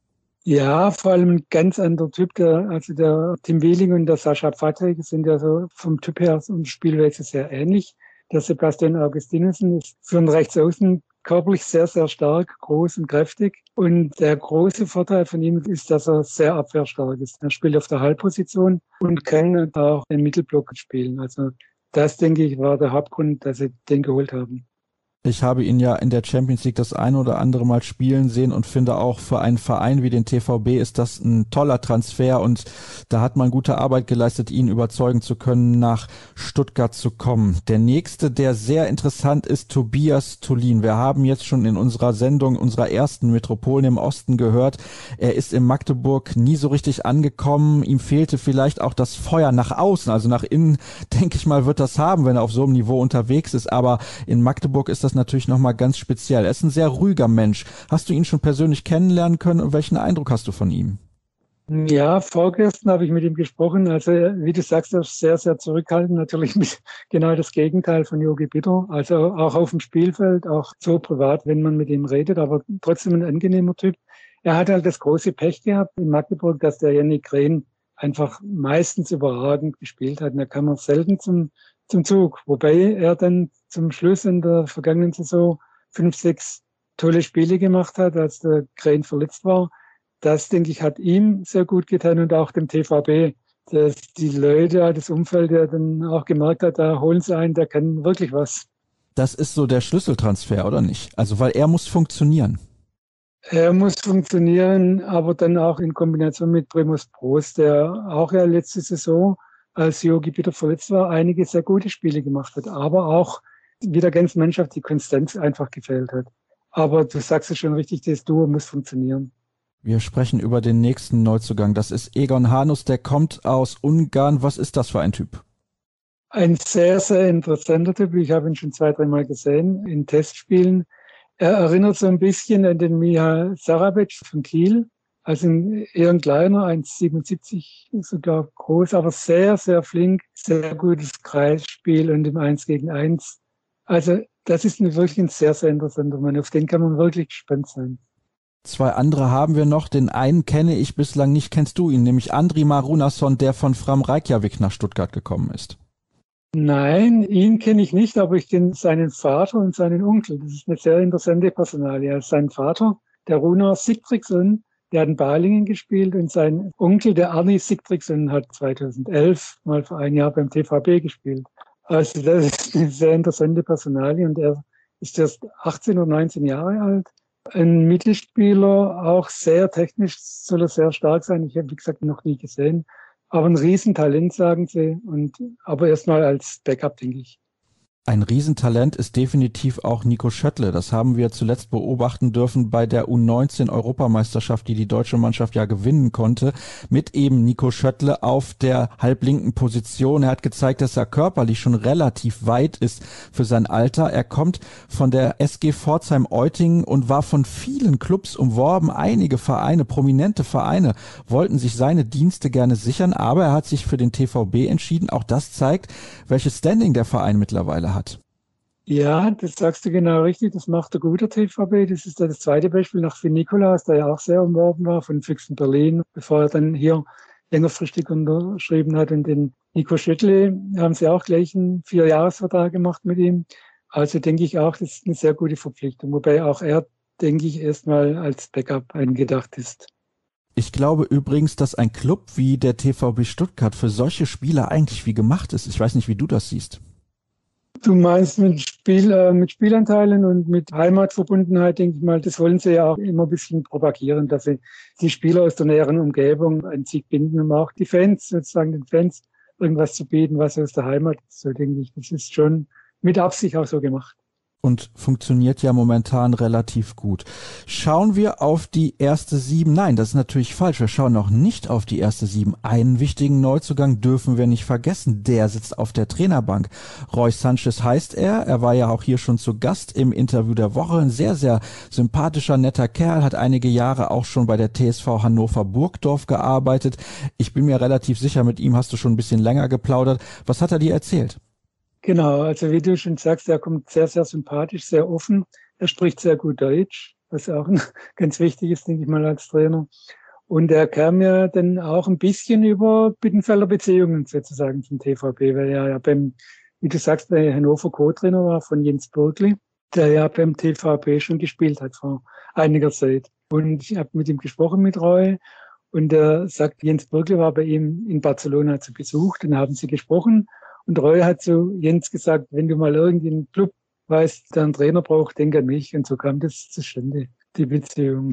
Ja, vor allem ein ganz anderer Typ. Der, also der Tim Wieling und der Sascha Pfadrik sind ja so vom Typ her und Spielweise sehr ähnlich. Der Sebastian Augustinussen ist für einen Rechtsaußen körperlich sehr, sehr stark, groß und kräftig. Und der große Vorteil von ihm ist, dass er sehr abwehrstark ist. Er spielt auf der Halbposition und kann auch den Mittelblock spielen. Also das, denke ich, war der Hauptgrund, dass sie den geholt haben. Ich habe ihn ja in der Champions League das ein oder andere Mal spielen sehen und finde auch für einen Verein wie den T V B ist das ein toller Transfer und da hat man gute Arbeit geleistet, ihn überzeugen zu können, nach Stuttgart zu kommen. Der nächste, der sehr interessant ist, Tobias Thulin. Wir haben jetzt schon in unserer Sendung, unserer ersten Metropolen im Osten gehört, er ist in Magdeburg nie so richtig angekommen. Ihm fehlte vielleicht auch das Feuer nach außen, also nach innen, denke ich mal, wird das haben, wenn er auf so einem Niveau unterwegs ist, aber in Magdeburg ist das natürlich nochmal ganz speziell. Er ist ein sehr ruhiger Mensch. Hast du ihn schon persönlich kennenlernen können und welchen Eindruck hast du von ihm? Ja, vorgestern habe ich mit ihm gesprochen. Also wie du sagst, er ist sehr, sehr zurückhaltend. Natürlich mit genau das Gegenteil von Jogi Bitter. Also auch auf dem Spielfeld, auch so privat, wenn man mit ihm redet, aber trotzdem ein angenehmer Typ. Er hat halt das große Pech gehabt in Magdeburg, dass der Yannick Rehn einfach meistens überragend gespielt hat. Und da kam er selten zum zum Zug, wobei er dann zum Schluss in der vergangenen Saison fünf, sechs tolle Spiele gemacht hat, als der Krähen verletzt war. Das, denke ich, hat ihm sehr gut getan und auch dem T V B, dass die Leute, das Umfeld, der dann auch gemerkt hat, da holen sie einen, der kann wirklich was. Das ist so der Schlüsseltransfer, oder nicht? Also, weil er muss funktionieren. Er muss funktionieren, aber dann auch in Kombination mit Primus Prost, der auch ja letzte Saison als Yogi Bitter verletzt war, einige sehr gute Spiele gemacht hat, aber auch wie der ganzen Mannschaft die Konstanz einfach gefehlt hat. Aber du sagst es schon richtig, das Duo muss funktionieren. Wir sprechen über den nächsten Neuzugang. Das ist Egon Hanus, der kommt aus Ungarn. Was ist das für ein Typ? Ein sehr, sehr interessanter Typ. Ich habe ihn schon zwei, dreimal gesehen in Testspielen. Er erinnert so ein bisschen an den Miha Sarabec von Kiel. Also ein eher ein kleiner, eins Komma siebenundsiebzig sogar groß, aber sehr, sehr flink, sehr gutes Kreisspiel und im Eins gegen Eins. Also das ist wirklich ein sehr, sehr interessanter Mann. Auf den kann man wirklich gespannt sein. Zwei andere haben wir noch. Den einen kenne ich bislang nicht. Kennst du ihn? Nämlich Andri Marunason, der von Fram Reykjavik nach Stuttgart gekommen ist. Nein, ihn kenne ich nicht, aber ich kenne seinen Vater und seinen Onkel. Das ist eine sehr interessante Personalie. Sein Vater, der Runar Sigtryggsson, der hat in Balingen gespielt und sein Onkel, der Arni Sigtryggsson, hat zweitausendelf mal für ein Jahr beim T V B gespielt. Also das ist eine sehr interessante Personalie und er ist erst achtzehn oder neunzehn Jahre alt. Ein Mittelspieler, auch sehr technisch, soll er sehr stark sein. Ich habe, wie gesagt, noch nie gesehen. Aber ein Riesentalent, sagen sie. Und, aber erstmal als Backup, denke ich. Ein Riesentalent ist definitiv auch Nico Schöttle. Das haben wir zuletzt beobachten dürfen bei der U neunzehn Europameisterschaft, die die deutsche Mannschaft ja gewinnen konnte, mit eben Nico Schöttle auf der halblinken Position. Er hat gezeigt, dass er körperlich schon relativ weit ist für sein Alter. Er kommt von der S G Pforzheim-Eutingen und war von vielen Clubs umworben. Einige Vereine, prominente Vereine, wollten sich seine Dienste gerne sichern, aber er hat sich für den T V B entschieden. Auch das zeigt, welches Standing der Verein mittlerweile hat. Ja, das sagst du genau richtig. Das macht der gute T V B. Das ist das zweite Beispiel nach Finn Nikolaus, der ja auch sehr umworben war von Füchsen Berlin, bevor er dann hier längerfristig unterschrieben hat. Und den Nico Schöttle haben sie auch gleich einen Vierjahresvertrag gemacht mit ihm. Also denke ich auch, das ist eine sehr gute Verpflichtung. Wobei auch er, denke ich, erstmal als Backup eingedacht ist. Ich glaube übrigens, dass ein Club wie der T V B Stuttgart für solche Spieler eigentlich wie gemacht ist. Ich weiß nicht, wie du das siehst. Du meinst mit Spiel, äh, mit Spielanteilen und mit Heimatverbundenheit, denke ich mal, das wollen sie ja auch immer ein bisschen propagieren, dass sie die Spieler aus der näheren Umgebung an sich binden, um auch die Fans, sozusagen den Fans, irgendwas zu bieten, was aus der Heimat ist. So denke ich, das ist schon mit Absicht auch so gemacht. Und funktioniert ja momentan relativ gut. Schauen wir auf die erste Sieben? Nein, das ist natürlich falsch. Wir schauen noch nicht auf die erste Sieben. Einen wichtigen Neuzugang dürfen wir nicht vergessen. Der sitzt auf der Trainerbank. Roy Sanchez heißt er. Er war ja auch hier schon zu Gast im Interview der Woche. Ein sehr, sehr sympathischer, netter Kerl. Hat einige Jahre auch schon bei der T S V Hannover Burgdorf gearbeitet. Ich bin mir relativ sicher, mit ihm hast du schon ein bisschen länger geplaudert. Was hat er dir erzählt? Genau, also wie du schon sagst, er kommt sehr, sehr sympathisch, sehr offen. Er spricht sehr gut Deutsch, was auch ganz wichtig ist, denke ich mal, als Trainer. Und er kam ja dann auch ein bisschen über Bittenfelder Beziehungen sozusagen zum T V B, weil er ja beim, wie du sagst, bei Hannover Co-Trainer war von Jens Bürkli, der ja beim T V B schon gespielt hat vor einiger Zeit. Und ich habe mit ihm gesprochen, mit Roy, und er sagt, Jens Bürkli war bei ihm in Barcelona zu Besuch, dann haben sie gesprochen. Und Roy hat zu Jens gesagt, wenn du mal irgendeinen Club weißt, der einen Trainer braucht, denk an mich. Und so kam das zustande, die Beziehung.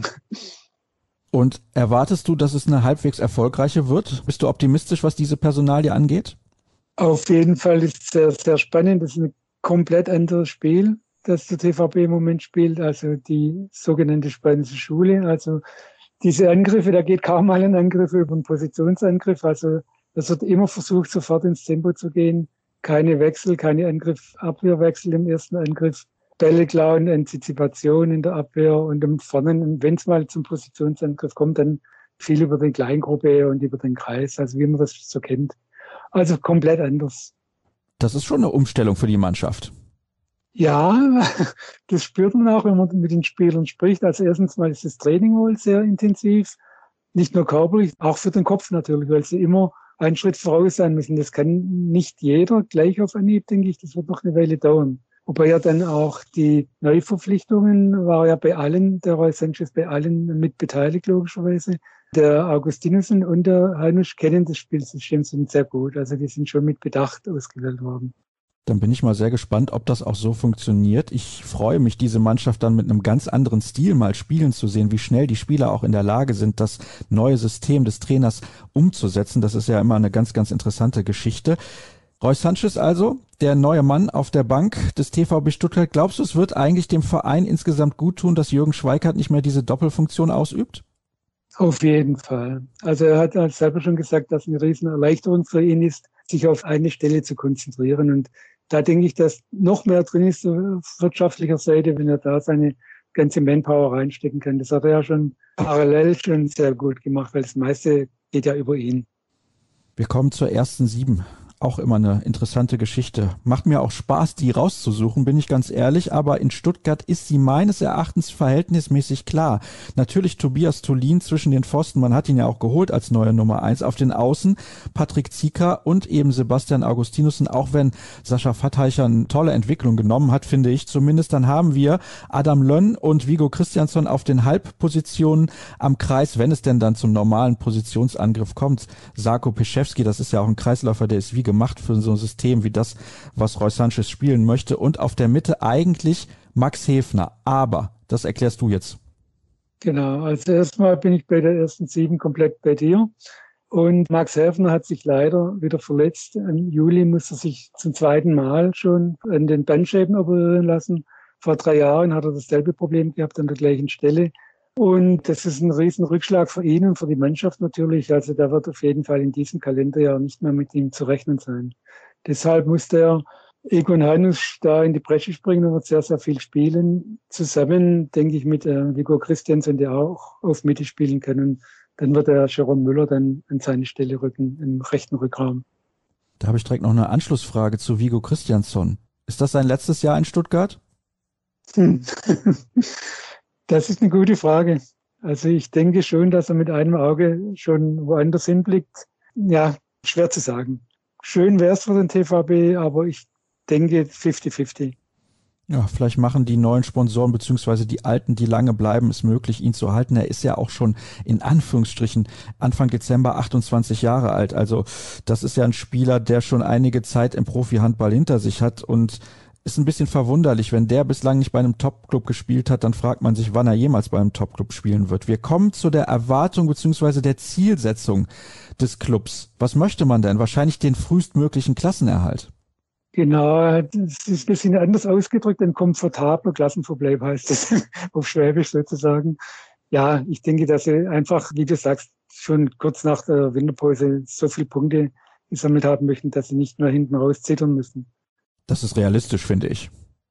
Und erwartest du, dass es eine halbwegs erfolgreiche wird? Bist du optimistisch, was diese Personalie angeht? Auf jeden Fall ist es sehr, sehr spannend. Das ist ein komplett anderes Spiel, das der T V B im Moment spielt. Also die sogenannte spanische Schule. Also diese Angriffe, da geht kaum mal ein Angriff über einen Positionsangriff. Also es wird immer versucht, sofort ins Tempo zu gehen. Keine Wechsel, keine Angriff, Abwehrwechsel im ersten Angriff. Bälle klauen, Antizipation in der Abwehr und im Vorne. Und wenn es mal zum Positionsangriff kommt, dann viel über die Kleingruppe und über den Kreis, also wie man das so kennt. Also komplett anders. Das ist schon eine Umstellung für die Mannschaft. Ja, das spürt man auch, wenn man mit den Spielern spricht. Also erstens mal ist das Training wohl sehr intensiv. Nicht nur körperlich, auch für den Kopf natürlich, weil sie immer einen Schritt voraus sein müssen. Das kann nicht jeder gleich auf Anhieb, denke ich. Das wird noch eine Weile dauern. Wobei ja dann auch die Neuverpflichtungen war ja bei allen, der Roy Sanchez bei allen mit beteiligt, logischerweise. Der Augustinussen und der Hanusch kennen das Spielsystem, sind sehr gut. Also die sind schon mit Bedacht ausgewählt worden. Dann bin ich mal sehr gespannt, ob das auch so funktioniert. Ich freue mich, diese Mannschaft dann mit einem ganz anderen Stil mal spielen zu sehen, wie schnell die Spieler auch in der Lage sind, das neue System des Trainers umzusetzen. Das ist ja immer eine ganz, ganz interessante Geschichte. Roy Sanchez also, der neue Mann auf der Bank des T V B Stuttgart. Glaubst du, es wird eigentlich dem Verein insgesamt gut tun, dass Jürgen Schweikart nicht mehr diese Doppelfunktion ausübt? Auf jeden Fall. Also er hat selber schon gesagt, dass eine riesen Erleichterung für ihn ist, sich auf eine Stelle zu konzentrieren. Und da denke ich, dass noch mehr drin ist auf wirtschaftlicher Seite, wenn er da seine ganze Manpower reinstecken kann. Das hat er ja schon parallel schon sehr gut gemacht, weil das meiste geht ja über ihn. Wir kommen zur ersten Sieben. Auch immer eine interessante Geschichte. Macht mir auch Spaß, die rauszusuchen, bin ich ganz ehrlich, aber in Stuttgart ist sie meines Erachtens verhältnismäßig klar. Natürlich Tobias Thulin zwischen den Pfosten, man hat ihn ja auch geholt als neue Nummer eins. Auf den Außen Patrick Zieker und eben Sebastian Augustinussen, auch wenn Sascha Vatheicher eine tolle Entwicklung genommen hat, finde ich zumindest. Dann haben wir Adam Lönn und Viggo Christiansson auf den Halbpositionen am Kreis, wenn es denn dann zum normalen Positionsangriff kommt. Sarko Peschewski, das ist ja auch ein Kreisläufer, der ist wie gemacht für so ein System wie das, was Roy Sanchez spielen möchte. Und auf der Mitte eigentlich Max Häfner. Aber, das erklärst du jetzt. Genau, also erstmal bin ich bei der ersten Sieben komplett bei dir. Und Max Häfner hat sich leider wieder verletzt. Im Juli muss er sich zum zweiten Mal schon an den Bandscheiben operieren lassen. Vor drei Jahren hat er dasselbe Problem gehabt an der gleichen Stelle. Und das ist ein riesen Rückschlag für ihn und für die Mannschaft natürlich. Also da wird auf jeden Fall in diesem Kalenderjahr nicht mehr mit ihm zu rechnen sein. Deshalb muss der Egon Hanusch da in die Bresche springen und wird sehr, sehr viel spielen. Zusammen, denke ich, mit äh, Viggo Christiansson, der auch auf Mitte spielen kann. Und dann wird der Jerome Müller dann an seine Stelle rücken, im rechten Rückraum. Da habe ich direkt noch eine Anschlussfrage zu Viggo Christiansson. Ist das sein letztes Jahr in Stuttgart? Hm. Das ist eine gute Frage. Also ich denke schon, dass er mit einem Auge schon woanders hinblickt. Ja, schwer zu sagen. Schön wäre es für den T V B, aber ich denke fünfzig fünfzig. Ja, vielleicht machen die neuen Sponsoren beziehungsweise die alten, die lange bleiben, es möglich, ihn zu halten. Er ist ja auch schon in Anführungsstrichen Anfang Dezember achtundzwanzig Jahre alt. Also das ist ja ein Spieler, der schon einige Zeit im Profi-Handball hinter sich hat und ist ein bisschen verwunderlich, wenn der bislang nicht bei einem Top-Club gespielt hat, dann fragt man sich, wann er jemals bei einem Top-Club spielen wird. Wir kommen zu der Erwartung bzw. der Zielsetzung des Clubs. Was möchte man denn? Wahrscheinlich den frühestmöglichen Klassenerhalt. Genau, das ist ein bisschen anders ausgedrückt, ein komfortabler Klassenverbleib heißt es auf Schwäbisch sozusagen. Ja, ich denke, dass sie einfach, wie du sagst, schon kurz nach der Winterpause so viele Punkte gesammelt haben möchten, dass sie nicht mehr hinten raus zittern müssen. Das ist realistisch, finde ich.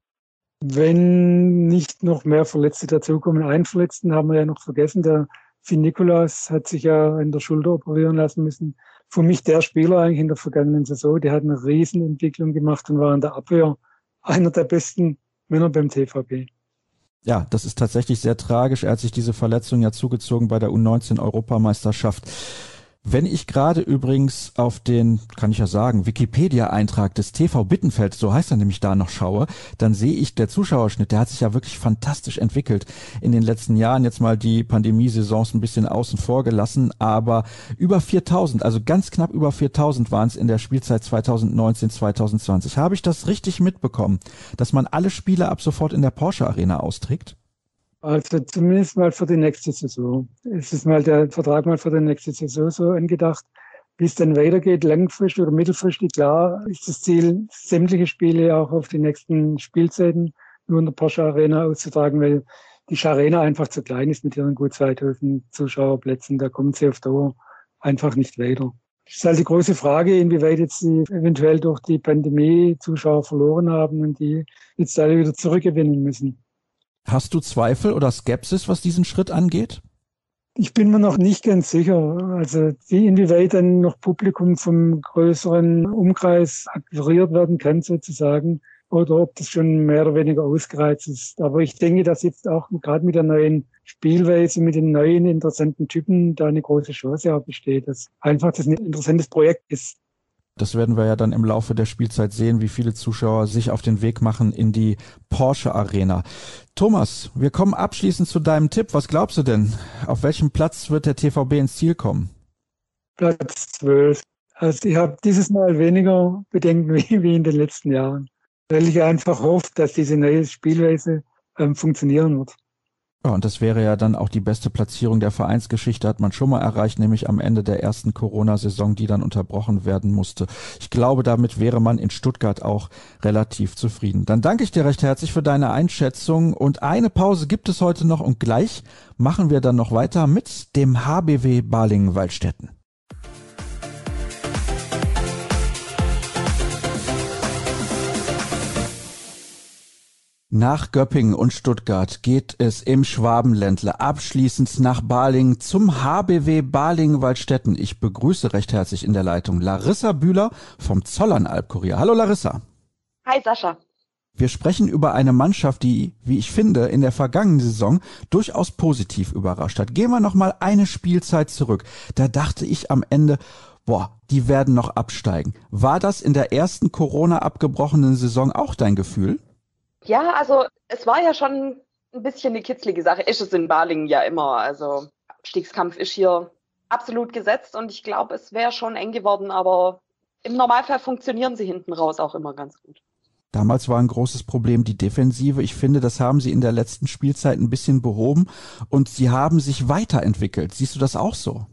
Wenn nicht noch mehr Verletzte dazukommen. Einen Verletzten haben wir ja noch vergessen. Der Finn Nikolaus hat sich ja an der Schulter operieren lassen müssen. Für mich der Spieler eigentlich in der vergangenen Saison. Der hat eine Riesenentwicklung gemacht und war in der Abwehr einer der besten Männer beim T V B. Ja, das ist tatsächlich sehr tragisch. Er hat sich diese Verletzung ja zugezogen bei der U neunzehn Europameisterschaft. Wenn ich gerade übrigens auf den, kann ich ja sagen, Wikipedia-Eintrag des T V Bittenfeld, so heißt er nämlich da, noch schaue, dann sehe ich, der Zuschauerschnitt, der hat sich ja wirklich fantastisch entwickelt in den letzten Jahren. Jetzt mal die Pandemiesaisons ein bisschen außen vor gelassen, aber über viertausend, also ganz knapp über viertausend waren es in der Spielzeit zweitausendneunzehn zweitausendzwanzig. Habe ich das richtig mitbekommen, dass man alle Spiele ab sofort in der Porsche Arena austrägt? Also zumindest mal für die nächste Saison. Es ist mal der Vertrag mal für die nächste Saison so angedacht. Wie es dann weitergeht, langfristig oder mittelfristig, klar ist das Ziel, sämtliche Spiele auch auf die nächsten Spielzeiten nur in der Porsche Arena auszutragen, weil die Arena einfach zu klein ist mit ihren gut zweitausend Zuschauerplätzen. Da kommt sie auf Dauer einfach nicht weiter. Das ist halt die große Frage, inwieweit jetzt sie eventuell durch die Pandemie Zuschauer verloren haben und die jetzt alle wieder zurückgewinnen müssen. Hast du Zweifel oder Skepsis, was diesen Schritt angeht? Ich bin mir noch nicht ganz sicher. Also wie inwieweit dann noch Publikum vom größeren Umkreis akquiriert werden kann sozusagen oder ob das schon mehr oder weniger ausgereizt ist. Aber ich denke, dass jetzt auch gerade mit der neuen Spielweise, mit den neuen interessanten Typen da eine große Chance auch besteht, dass einfach das ein interessantes Projekt ist. Das werden wir ja dann im Laufe der Spielzeit sehen, wie viele Zuschauer sich auf den Weg machen in die Porsche Arena. Thomas, wir kommen abschließend zu deinem Tipp. Was glaubst du denn? Auf welchem Platz wird der T V B ins Ziel kommen? Platz zwölf. Also ich habe dieses Mal weniger Bedenken wie, wie in den letzten Jahren, weil ich einfach hoffe, dass diese neue Spielweise ähm, funktionieren wird. Ja, und das wäre ja dann auch die beste Platzierung der Vereinsgeschichte, hat man schon mal erreicht, nämlich am Ende der ersten Corona-Saison, die dann unterbrochen werden musste. Ich glaube, damit wäre man in Stuttgart auch relativ zufrieden. Dann danke ich dir recht herzlich für deine Einschätzung und eine Pause gibt es heute noch und gleich machen wir dann noch weiter mit dem H B W Balingen-Waldstätten. Nach Göppingen und Stuttgart geht es im Schwabenländle abschließend nach Balingen zum H B W Balingen-Waldstätten. Ich begrüße recht herzlich in der Leitung Larissa Bühler vom Zollern Albkurier. Hallo Larissa. Hi Sascha. Wir sprechen über eine Mannschaft, die, wie ich finde, in der vergangenen Saison durchaus positiv überrascht hat. Gehen wir noch mal eine Spielzeit zurück. Da dachte ich am Ende, boah, die werden noch absteigen. War das in der ersten Corona abgebrochenen Saison auch dein Gefühl? Ja, also es war ja schon ein bisschen eine kitzlige Sache. Ist es in Balingen ja immer. Also Abstiegskampf ist hier absolut gesetzt und ich glaube, es wäre schon eng geworden, aber im Normalfall funktionieren sie hinten raus auch immer ganz gut. Damals war ein großes Problem die Defensive. Ich finde, das haben sie in der letzten Spielzeit ein bisschen behoben und sie haben sich weiterentwickelt. Siehst du das auch so?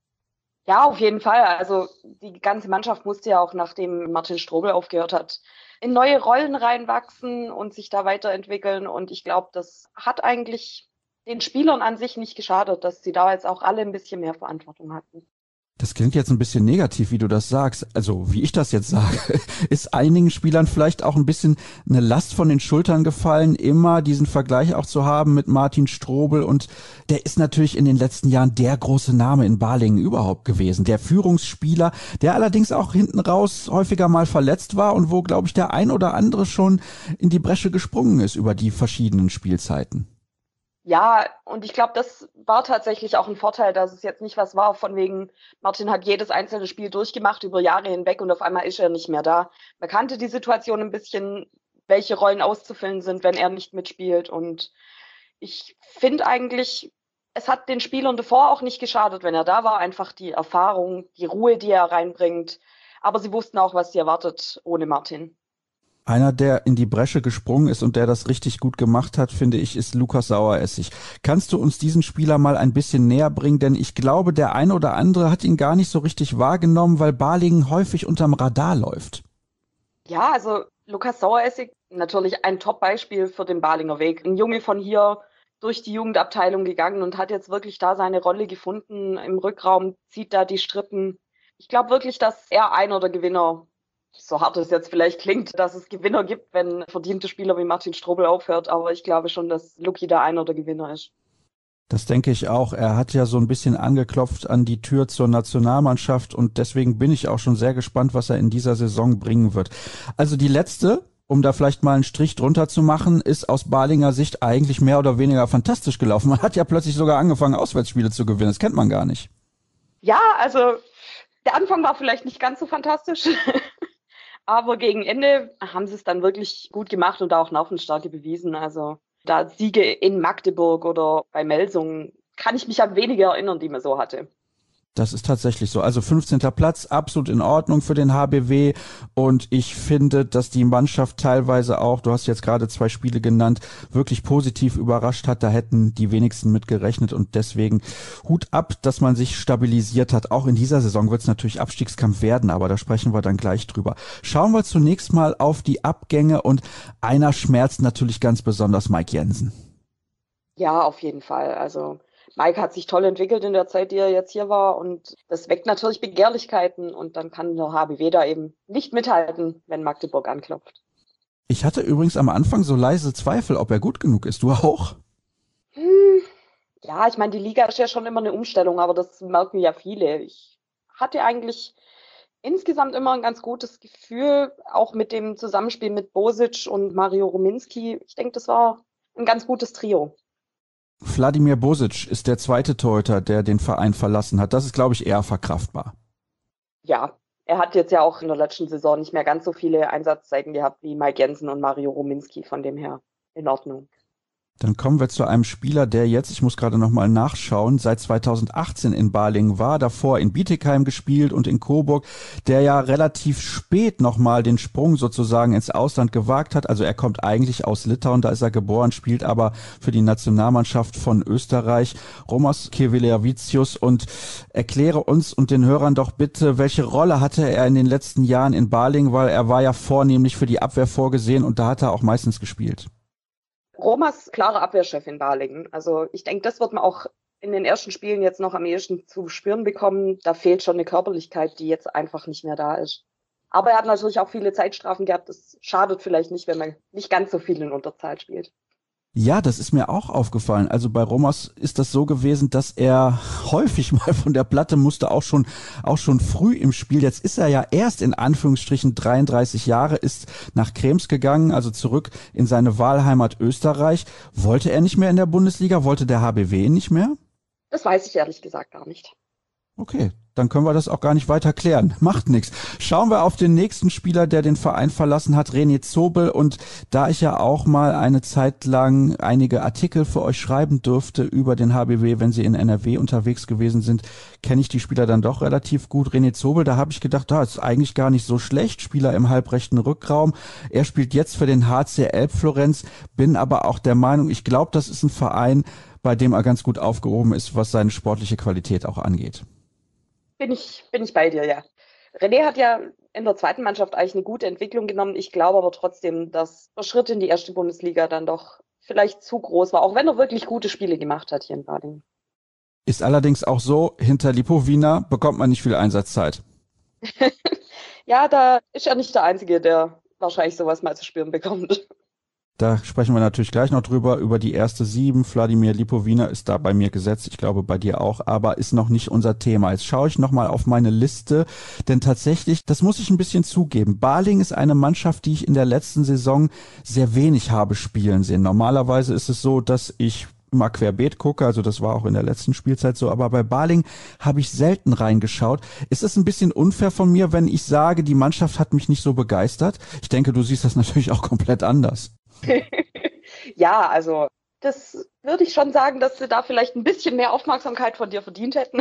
Ja, auf jeden Fall. Also die ganze Mannschaft musste ja auch, nachdem Martin Strobel aufgehört hat, in neue Rollen reinwachsen und sich da weiterentwickeln. Und ich glaube, das hat eigentlich den Spielern an sich nicht geschadet, dass sie da jetzt auch alle ein bisschen mehr Verantwortung hatten. Das klingt jetzt ein bisschen negativ, wie du das sagst. Also, wie ich das jetzt sage, ist einigen Spielern vielleicht auch ein bisschen eine Last von den Schultern gefallen, immer diesen Vergleich auch zu haben mit Martin Strobel. Und der ist natürlich in den letzten Jahren der große Name in Balingen überhaupt gewesen. Der Führungsspieler, der allerdings auch hinten raus häufiger mal verletzt war und wo, glaube ich, der ein oder andere schon in die Bresche gesprungen ist über die verschiedenen Spielzeiten. Ja, und ich glaube, das war tatsächlich auch ein Vorteil, dass es jetzt nicht was war von wegen, Martin hat jedes einzelne Spiel durchgemacht über Jahre hinweg und auf einmal ist er nicht mehr da. Man kannte die Situation ein bisschen, welche Rollen auszufüllen sind, wenn er nicht mitspielt. Und ich finde eigentlich, es hat den Spielern davor auch nicht geschadet, wenn er da war. Einfach die Erfahrung, die Ruhe, die er reinbringt. Aber sie wussten auch, was sie erwartet ohne Martin. Einer, der in die Bresche gesprungen ist und der das richtig gut gemacht hat, finde ich, ist Lukas Saueressig. Kannst du uns diesen Spieler mal ein bisschen näher bringen? Denn ich glaube, der ein oder andere hat ihn gar nicht so richtig wahrgenommen, weil Balingen häufig unterm Radar läuft. Ja, also Lukas Saueressig, natürlich ein Top-Beispiel für den Balinger Weg. Ein Junge von hier durch die Jugendabteilung gegangen und hat jetzt wirklich da seine Rolle gefunden im Rückraum, zieht da die Strippen. Ich glaube wirklich, dass er einer der Gewinner, so hart es jetzt vielleicht klingt, dass es Gewinner gibt, wenn verdiente Spieler wie Martin Strobel aufhört. Aber ich glaube schon, dass Luki da einer der Gewinner ist. Das denke ich auch. Er hat ja so ein bisschen angeklopft an die Tür zur Nationalmannschaft und deswegen bin ich auch schon sehr gespannt, was er in dieser Saison bringen wird. Also die letzte, um da vielleicht mal einen Strich drunter zu machen, ist aus Balinger Sicht eigentlich mehr oder weniger fantastisch gelaufen. Man hat ja plötzlich sogar angefangen, Auswärtsspiele zu gewinnen. Das kennt man gar nicht. Ja, also der Anfang war vielleicht nicht ganz so fantastisch. Aber gegen Ende haben sie es dann wirklich gut gemacht und auch Nervenstärke bewiesen. Also da Siege in Magdeburg oder bei Melsungen kann ich mich an wenige erinnern, die man so hatte. Das ist tatsächlich so. Also fünfzehnter Platz, absolut in Ordnung für den H B W. Und ich finde, dass die Mannschaft teilweise auch, du hast jetzt gerade zwei Spiele genannt, wirklich positiv überrascht hat. Da hätten die wenigsten mit gerechnet. Und deswegen Hut ab, dass man sich stabilisiert hat. Auch in dieser Saison wird es natürlich Abstiegskampf werden, aber da sprechen wir dann gleich drüber. Schauen wir zunächst mal auf die Abgänge. Und einer schmerzt natürlich ganz besonders Mike Jensen. Ja, auf jeden Fall. Also Mike hat sich toll entwickelt in der Zeit, die er jetzt hier war und das weckt natürlich Begehrlichkeiten und dann kann der H B W da eben nicht mithalten, wenn Magdeburg anklopft. Ich hatte übrigens am Anfang so leise Zweifel, ob er gut genug ist. Du auch? Hm, ja, ich meine, die Liga ist ja schon immer eine Umstellung, aber das merken ja viele. Ich hatte eigentlich insgesamt immer ein ganz gutes Gefühl, auch mit dem Zusammenspiel mit Bosic und Mario Rominski. Ich denke, das war ein ganz gutes Trio. Wladimir Bosic ist der zweite Torhüter, der den Verein verlassen hat. Das ist, glaube ich, eher verkraftbar. Ja, er hat jetzt ja auch in der letzten Saison nicht mehr ganz so viele Einsatzzeiten gehabt wie Mike Jensen und Mario Rominski, von dem her in Ordnung. Dann kommen wir zu einem Spieler, der jetzt, ich muss gerade nochmal nachschauen, seit zweitausendachtzehn in Balingen war, davor in Bietigheim gespielt und in Coburg, der ja relativ spät nochmal den Sprung sozusagen ins Ausland gewagt hat. Also er kommt eigentlich aus Litauen, da ist er geboren, spielt aber für die Nationalmannschaft von Österreich, Romas Keviliavicius. Und erkläre uns und den Hörern doch bitte, welche Rolle hatte er in den letzten Jahren in Balingen, weil er war ja vornehmlich für die Abwehr vorgesehen und da hat er auch meistens gespielt. Romas klarer Abwehrchef in Balingen. Also ich denke, das wird man auch in den ersten Spielen jetzt noch am ehesten zu spüren bekommen. Da fehlt schon eine Körperlichkeit, die jetzt einfach nicht mehr da ist. Aber er hat natürlich auch viele Zeitstrafen gehabt. Das schadet vielleicht nicht, wenn man nicht ganz so viel in Unterzahl spielt. Ja, das ist mir auch aufgefallen. Also bei Romas ist das so gewesen, dass er häufig mal von der Platte musste, auch schon auch schon früh im Spiel. Jetzt ist er ja erst in Anführungsstrichen dreiunddreißig Jahre, ist nach Krems gegangen, also zurück in seine Wahlheimat Österreich. Wollte er nicht mehr in der Bundesliga? Wollte der H B W ihn nicht mehr? Das weiß ich ehrlich gesagt gar nicht. Okay, dann können wir das auch gar nicht weiter klären. Macht nichts. Schauen wir auf den nächsten Spieler, der den Verein verlassen hat, René Zobel. Und da ich ja auch mal eine Zeit lang einige Artikel für euch schreiben durfte über den H B W, wenn sie in N R W unterwegs gewesen sind, kenne ich die Spieler dann doch relativ gut. René Zobel, da habe ich gedacht, da ist eigentlich gar nicht so schlecht. Spieler im halbrechten Rückraum. Er spielt jetzt für den H C Elbflorenz, bin aber auch der Meinung, ich glaube, das ist ein Verein, bei dem er ganz gut aufgehoben ist, was seine sportliche Qualität auch angeht. Bin ich, bin ich bei dir, ja. René hat ja in der zweiten Mannschaft eigentlich eine gute Entwicklung genommen. Ich glaube aber trotzdem, dass der Schritt in die erste Bundesliga dann doch vielleicht zu groß war, auch wenn er wirklich gute Spiele gemacht hat hier in Balingen. Ist allerdings auch so, hinter Lipovina bekommt man nicht viel Einsatzzeit. Ja, da ist er nicht der Einzige, der wahrscheinlich sowas mal zu spüren bekommt. Da sprechen wir natürlich gleich noch drüber, über die erste Sieben. Wladimir Lipovina ist da bei mir gesetzt, ich glaube bei dir auch, aber ist noch nicht unser Thema. Jetzt schaue ich nochmal auf meine Liste, denn tatsächlich, das muss ich ein bisschen zugeben, Balingen ist eine Mannschaft, die ich in der letzten Saison sehr wenig habe spielen sehen. Normalerweise ist es so, dass ich immer querbeet gucke, also das war auch in der letzten Spielzeit so, aber bei Balingen habe ich selten reingeschaut. Ist es ein bisschen unfair von mir, wenn ich sage, die Mannschaft hat mich nicht so begeistert? Ich denke, du siehst das natürlich auch komplett anders. Ja, also das würde ich schon sagen, dass sie da vielleicht ein bisschen mehr Aufmerksamkeit von dir verdient hätten.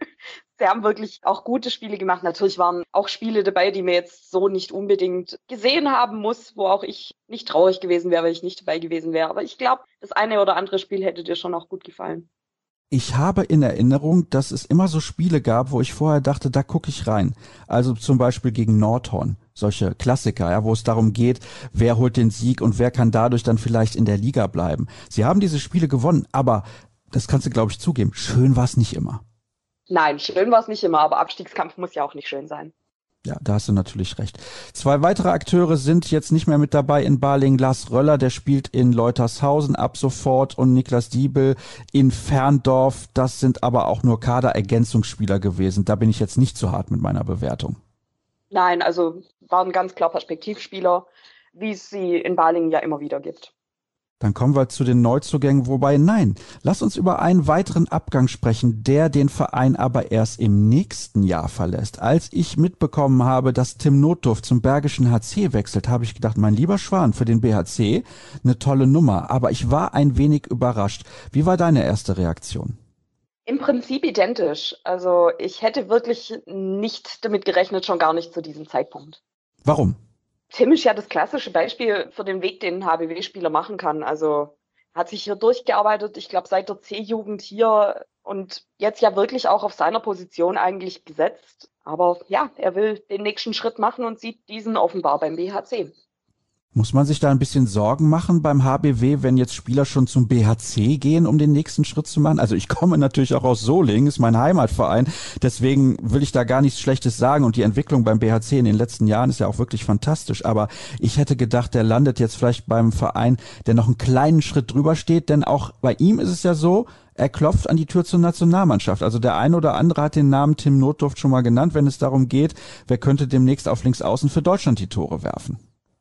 Sie haben wirklich auch gute Spiele gemacht. Natürlich waren auch Spiele dabei, die mir jetzt so nicht unbedingt gesehen haben muss, wo auch ich nicht traurig gewesen wäre, weil ich nicht dabei gewesen wäre. Aber ich glaube, das eine oder andere Spiel hätte dir schon auch gut gefallen. Ich habe in Erinnerung, dass es immer so Spiele gab, wo ich vorher dachte, da gucke ich rein. Also zum Beispiel gegen Nordhorn, solche Klassiker, ja, wo es darum geht, wer holt den Sieg und wer kann dadurch dann vielleicht in der Liga bleiben. Sie haben diese Spiele gewonnen, aber das kannst du, glaube ich, zugeben, schön war es nicht immer. Nein, schön war es nicht immer, aber Abstiegskampf muss ja auch nicht schön sein. Ja, da hast du natürlich recht. Zwei weitere Akteure sind jetzt nicht mehr mit dabei in Balingen. Lars Röller, der spielt in Leutershausen ab sofort, und Niklas Diebel in Ferndorf. Das sind aber auch nur Kaderergänzungsspieler gewesen. Da bin ich jetzt nicht zu hart mit meiner Bewertung. Nein, also waren ganz klar Perspektivspieler, wie es sie in Balingen ja immer wieder gibt. Dann kommen wir zu den Neuzugängen, wobei nein, lass uns über einen weiteren Abgang sprechen, der den Verein aber erst im nächsten Jahr verlässt. Als ich mitbekommen habe, dass Tim Notdurft zum Bergischen H C wechselt, habe ich gedacht, mein lieber Schwan, für den B H C eine tolle Nummer, aber ich war ein wenig überrascht. Wie war deine erste Reaktion? Im Prinzip identisch. Also ich hätte wirklich nicht damit gerechnet, schon gar nicht zu diesem Zeitpunkt. Warum? Tim ist ja das klassische Beispiel für den Weg, den ein H B W-Spieler machen kann. Also hat sich hier durchgearbeitet, ich glaube seit der C-Jugend hier, und jetzt ja wirklich auch auf seiner Position eigentlich gesetzt. Aber ja, er will den nächsten Schritt machen und sieht diesen offenbar beim B H C. Muss man sich da ein bisschen Sorgen machen beim H B W, wenn jetzt Spieler schon zum B H C gehen, um den nächsten Schritt zu machen? Also ich komme natürlich auch aus Solingen, ist mein Heimatverein, deswegen will ich da gar nichts Schlechtes sagen, und die Entwicklung beim B H C in den letzten Jahren ist ja auch wirklich fantastisch, aber ich hätte gedacht, der landet jetzt vielleicht beim Verein, der noch einen kleinen Schritt drüber steht, denn auch bei ihm ist es ja so, er klopft an die Tür zur Nationalmannschaft. Also der eine oder andere hat den Namen Tim Notdurft schon mal genannt, wenn es darum geht, wer könnte demnächst auf Linksaußen für Deutschland die Tore werfen.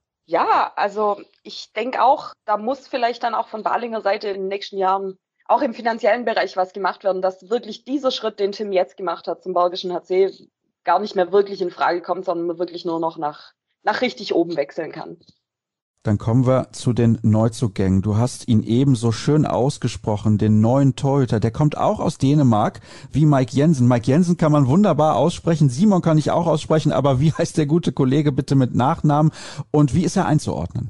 Ja, also ich denke auch, da muss vielleicht dann auch von Balinger Seite in den nächsten Jahren auch im finanziellen Bereich was gemacht werden, dass wirklich dieser Schritt, den Tim jetzt gemacht hat zum Bergischen H C, gar nicht mehr wirklich in Frage kommt, sondern man wirklich nur noch nach, nach richtig oben wechseln kann. Dann kommen wir zu den Neuzugängen. Du hast ihn eben so schön ausgesprochen, den neuen Torhüter. Der kommt auch aus Dänemark, wie Mike Jensen. Mike Jensen kann man wunderbar aussprechen. Simon kann ich auch aussprechen. Aber wie heißt der gute Kollege bitte mit Nachnamen? Und wie ist er einzuordnen?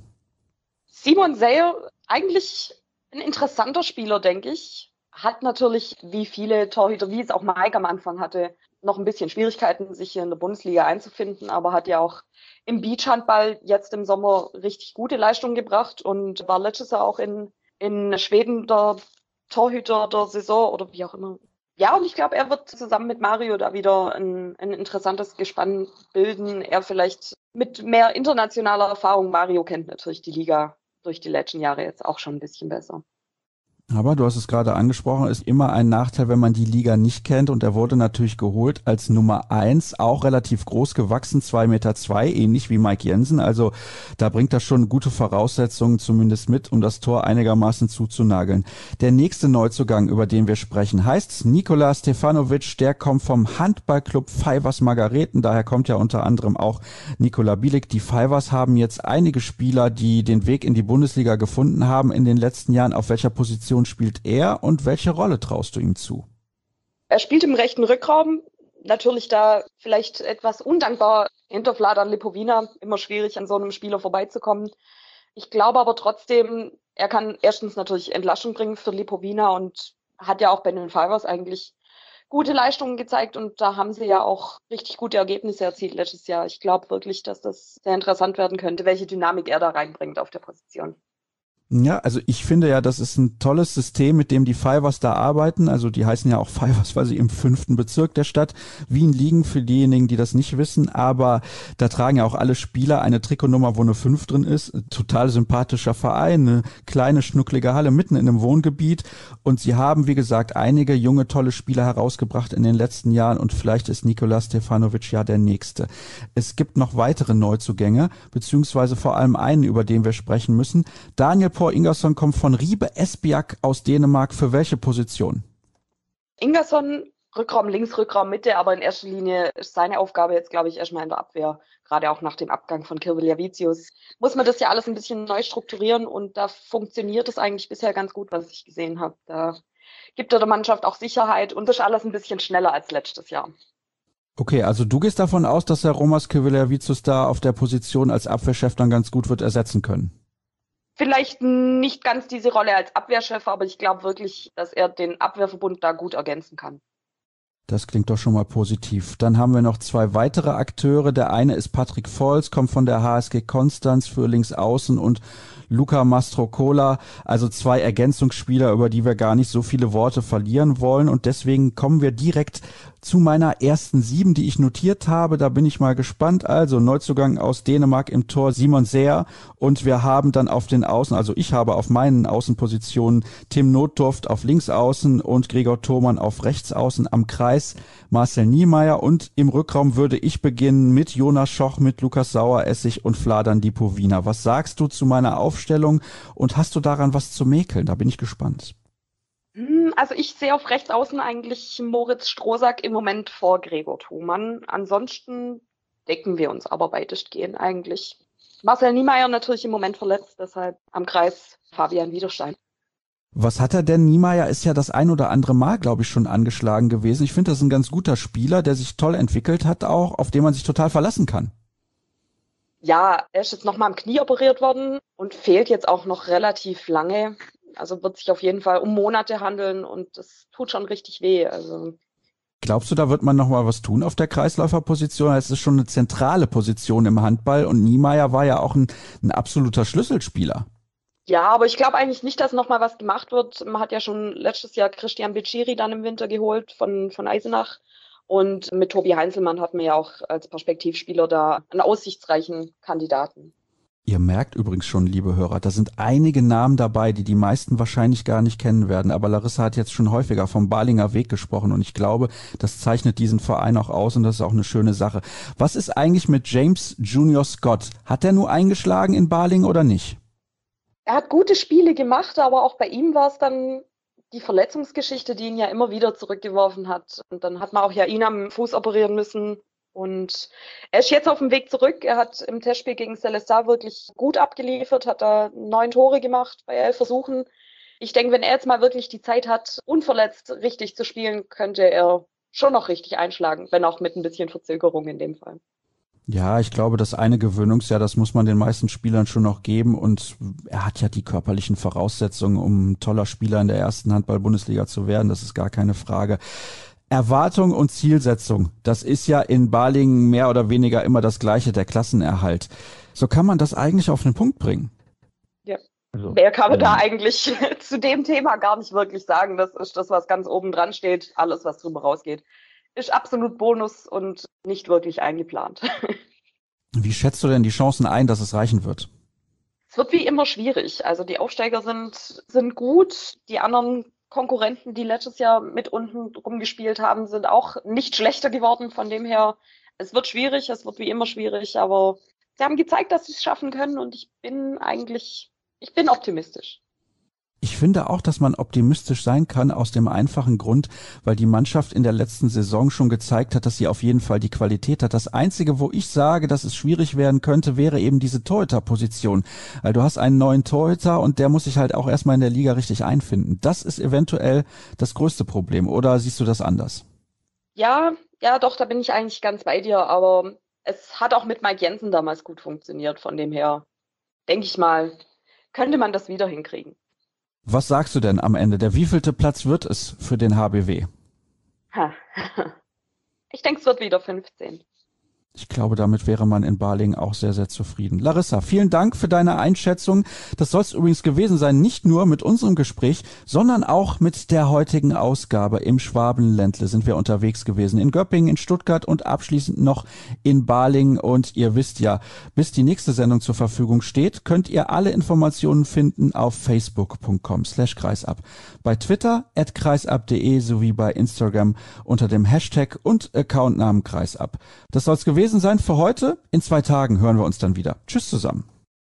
Simon Sayer, eigentlich ein interessanter Spieler, denke ich. Hat natürlich, wie viele Torhüter, wie es auch Mike am Anfang hatte, noch ein bisschen Schwierigkeiten, sich hier in der Bundesliga einzufinden, aber hat ja auch im Beachhandball jetzt im Sommer richtig gute Leistungen gebracht und war letztes Jahr auch in, in Schweden der Torhüter der Saison oder wie auch immer. Ja, und ich glaube, er wird zusammen mit Mario da wieder ein, ein interessantes Gespann bilden. Er vielleicht mit mehr internationaler Erfahrung. Mario kennt natürlich die Liga durch die letzten Jahre jetzt auch schon ein bisschen besser. Aber du hast es gerade angesprochen, ist immer ein Nachteil, wenn man die Liga nicht kennt. Und er wurde natürlich geholt als Nummer eins, auch relativ groß gewachsen, zwei Meter zwei, ähnlich wie Mike Jensen. Also da bringt er schon gute Voraussetzungen zumindest mit, um das Tor einigermaßen zuzunageln. Der nächste Neuzugang, über den wir sprechen, heißt Nikola Stefanovic. Der kommt vom Handballclub Fivers Margareten. Daher kommt ja unter anderem auch Nikola Bielik. Die Fivers haben jetzt einige Spieler, die den Weg in die Bundesliga gefunden haben in den letzten Jahren. Auf welcher Position spielt er und welche Rolle traust du ihm zu? Er spielt im rechten Rückraum, natürlich da vielleicht etwas undankbar hinter Vladan Lipovina, immer schwierig an so einem Spieler vorbeizukommen. Ich glaube aber trotzdem, er kann erstens natürlich Entlastung bringen für Lipovina und hat ja auch bei den Fivers eigentlich gute Leistungen gezeigt und da haben sie ja auch richtig gute Ergebnisse erzielt letztes Jahr. Ich glaube wirklich, dass das sehr interessant werden könnte, welche Dynamik er da reinbringt auf der Position. Ja, also ich finde ja, das ist ein tolles System, mit dem die Fivers da arbeiten. Also die heißen ja auch Fivers, weil sie im fünften Bezirk der Stadt Wien liegen, für diejenigen, die das nicht wissen. Aber da tragen ja auch alle Spieler eine Trikotnummer, wo eine fünf drin ist. Total sympathischer Verein, eine kleine, schnucklige Halle mitten in einem Wohngebiet. Und sie haben, wie gesagt, einige junge, tolle Spieler herausgebracht in den letzten Jahren. Und vielleicht ist Nikola Stefanovic ja der Nächste. Es gibt noch weitere Neuzugänge, beziehungsweise vor allem einen, über den wir sprechen müssen. Daniel Ingersson kommt von Ribe Esbjerg aus Dänemark. Für welche Position? Ingersson, Rückraum links, Rückraum Mitte, aber in erster Linie ist seine Aufgabe jetzt, glaube ich, erstmal in der Abwehr. Gerade auch nach dem Abgang von Kirvel Javicius muss man das ja alles ein bisschen neu strukturieren und da funktioniert es eigentlich bisher ganz gut, was ich gesehen habe. Da gibt er der Mannschaft auch Sicherheit und das ist alles ein bisschen schneller als letztes Jahr. Okay, also du gehst davon aus, dass der Romas Kirvel Javicius da auf der Position als Abwehrchef dann ganz gut wird ersetzen können? Vielleicht nicht ganz diese Rolle als Abwehrchef, aber ich glaube wirklich, dass er den Abwehrverbund da gut ergänzen kann. Das klingt doch schon mal positiv. Dann haben wir noch zwei weitere Akteure. Der eine ist Patrick Volz, kommt von der H S G Konstanz für Linksaußen und Luca Mastrocola, also zwei Ergänzungsspieler, über die wir gar nicht so viele Worte verlieren wollen. Und deswegen kommen wir direkt zu meiner ersten sieben, die ich notiert habe. Da bin ich mal gespannt. Also Neuzugang aus Dänemark im Tor Simon Sayer. Und wir haben dann auf den Außen, also ich habe auf meinen Außenpositionen Tim Notdurft auf Linksaußen und Gregor Thomann auf Rechtsaußen, am Kreis Marcel Niemeyer. Und im Rückraum würde ich beginnen mit Jonas Schoch, mit Lukas Saueressig und Vladan Lipovina. Was sagst du zu meiner Aufstellung und hast du daran was zu mäkeln? Da bin ich gespannt. Also ich sehe auf Rechtsaußen eigentlich Moritz Strohsack im Moment vor Gregor Thomann. Ansonsten decken wir uns aber weitestgehend eigentlich. Marcel Niemeyer natürlich im Moment verletzt, deshalb am Kreis Fabian Widerstein. Was hat er denn? Niemeyer ist ja das ein oder andere Mal, glaube ich, schon angeschlagen gewesen. Ich finde, das ist ein ganz guter Spieler, der sich toll entwickelt hat auch, auf den man sich total verlassen kann. Ja, er ist jetzt nochmal am Knie operiert worden und fehlt jetzt auch noch relativ lange. Also wird sich auf jeden Fall um Monate handeln und das tut schon richtig weh. Also glaubst du, da wird man noch mal was tun auf der Kreisläuferposition? Es ist schon eine zentrale Position im Handball und Niemeyer war ja auch ein, ein absoluter Schlüsselspieler. Ja, aber ich glaube eigentlich nicht, dass noch mal was gemacht wird. Man hat ja schon letztes Jahr Christian Beciri dann im Winter geholt von, von Eisenach. Und mit Tobi Heinzelmann hat man ja auch als Perspektivspieler da einen aussichtsreichen Kandidaten. Ihr merkt übrigens schon, liebe Hörer, da sind einige Namen dabei, die die meisten wahrscheinlich gar nicht kennen werden. Aber Larissa hat jetzt schon häufiger vom Balinger Weg gesprochen und ich glaube, das zeichnet diesen Verein auch aus und das ist auch eine schöne Sache. Was ist eigentlich mit James Junior Scott? Hat er nur eingeschlagen in Balingen oder nicht? Er hat gute Spiele gemacht, aber auch bei ihm war es dann die Verletzungsgeschichte, die ihn ja immer wieder zurückgeworfen hat. Und dann hat man auch ja ihn am Fuß operieren müssen. Und er ist jetzt auf dem Weg zurück. Er hat im Testspiel gegen Seleção wirklich gut abgeliefert, hat da neun Tore gemacht bei elf Versuchen. Ich denke, wenn er jetzt mal wirklich die Zeit hat, unverletzt richtig zu spielen, könnte er schon noch richtig einschlagen, wenn auch mit ein bisschen Verzögerung in dem Fall. Ja, ich glaube, das eine Gewöhnungsjahr, das muss man den meisten Spielern schon noch geben und er hat ja die körperlichen Voraussetzungen, um ein toller Spieler in der ersten Handball-Bundesliga zu werden, das ist gar keine Frage. Erwartung und Zielsetzung, das ist ja in Balingen mehr oder weniger immer das Gleiche, der Klassenerhalt. So kann man das eigentlich auf den Punkt bringen. Ja, also, mehr kann man ähm, da eigentlich zu dem Thema gar nicht wirklich sagen. Das ist das, was ganz oben dran steht. Alles, was drüber rausgeht, ist absolut Bonus und nicht wirklich eingeplant. Wie schätzt du denn die Chancen ein, dass es reichen wird? Es wird wie immer schwierig. Also die Aufsteiger sind, sind gut, die anderen Konkurrenten, die letztes Jahr mit unten rumgespielt haben, sind auch nicht schlechter geworden. Von dem her, es wird schwierig, es wird wie immer schwierig, aber sie haben gezeigt, dass sie es schaffen können und ich bin eigentlich, ich bin optimistisch. Ich finde auch, dass man optimistisch sein kann aus dem einfachen Grund, weil die Mannschaft in der letzten Saison schon gezeigt hat, dass sie auf jeden Fall die Qualität hat. Das Einzige, wo ich sage, dass es schwierig werden könnte, wäre eben diese Torhüter-Position. Weil du hast einen neuen Torhüter und der muss sich halt auch erstmal in der Liga richtig einfinden. Das ist eventuell das größte Problem. Oder siehst du das anders? Ja, ja, doch, da bin ich eigentlich ganz bei dir, aber es hat auch mit Mike Jensen damals gut funktioniert. Von dem her, denke ich mal, könnte man das wieder hinkriegen. Was sagst du denn am Ende? Der wievielte Platz wird es für den H B W? Ich denke, es wird wieder fünfzehn. Ich glaube, damit wäre man in Balingen auch sehr, sehr zufrieden. Larissa, vielen Dank für deine Einschätzung. Das soll es übrigens gewesen sein, nicht nur mit unserem Gespräch, sondern auch mit der heutigen Ausgabe. Im Schwabenländle sind wir unterwegs gewesen, in Göppingen, in Stuttgart und abschließend noch in Balingen. Und ihr wisst ja, bis die nächste Sendung zur Verfügung steht, könnt ihr alle Informationen finden auf facebook punkt com slash kreisab, bei Twitter at kreisab punkt de sowie bei Instagram unter dem Hashtag und Accountnamen kreisab. Das soll es gewesen sein für heute. In zwei Tagen hören wir uns dann wieder. Tschüss zusammen.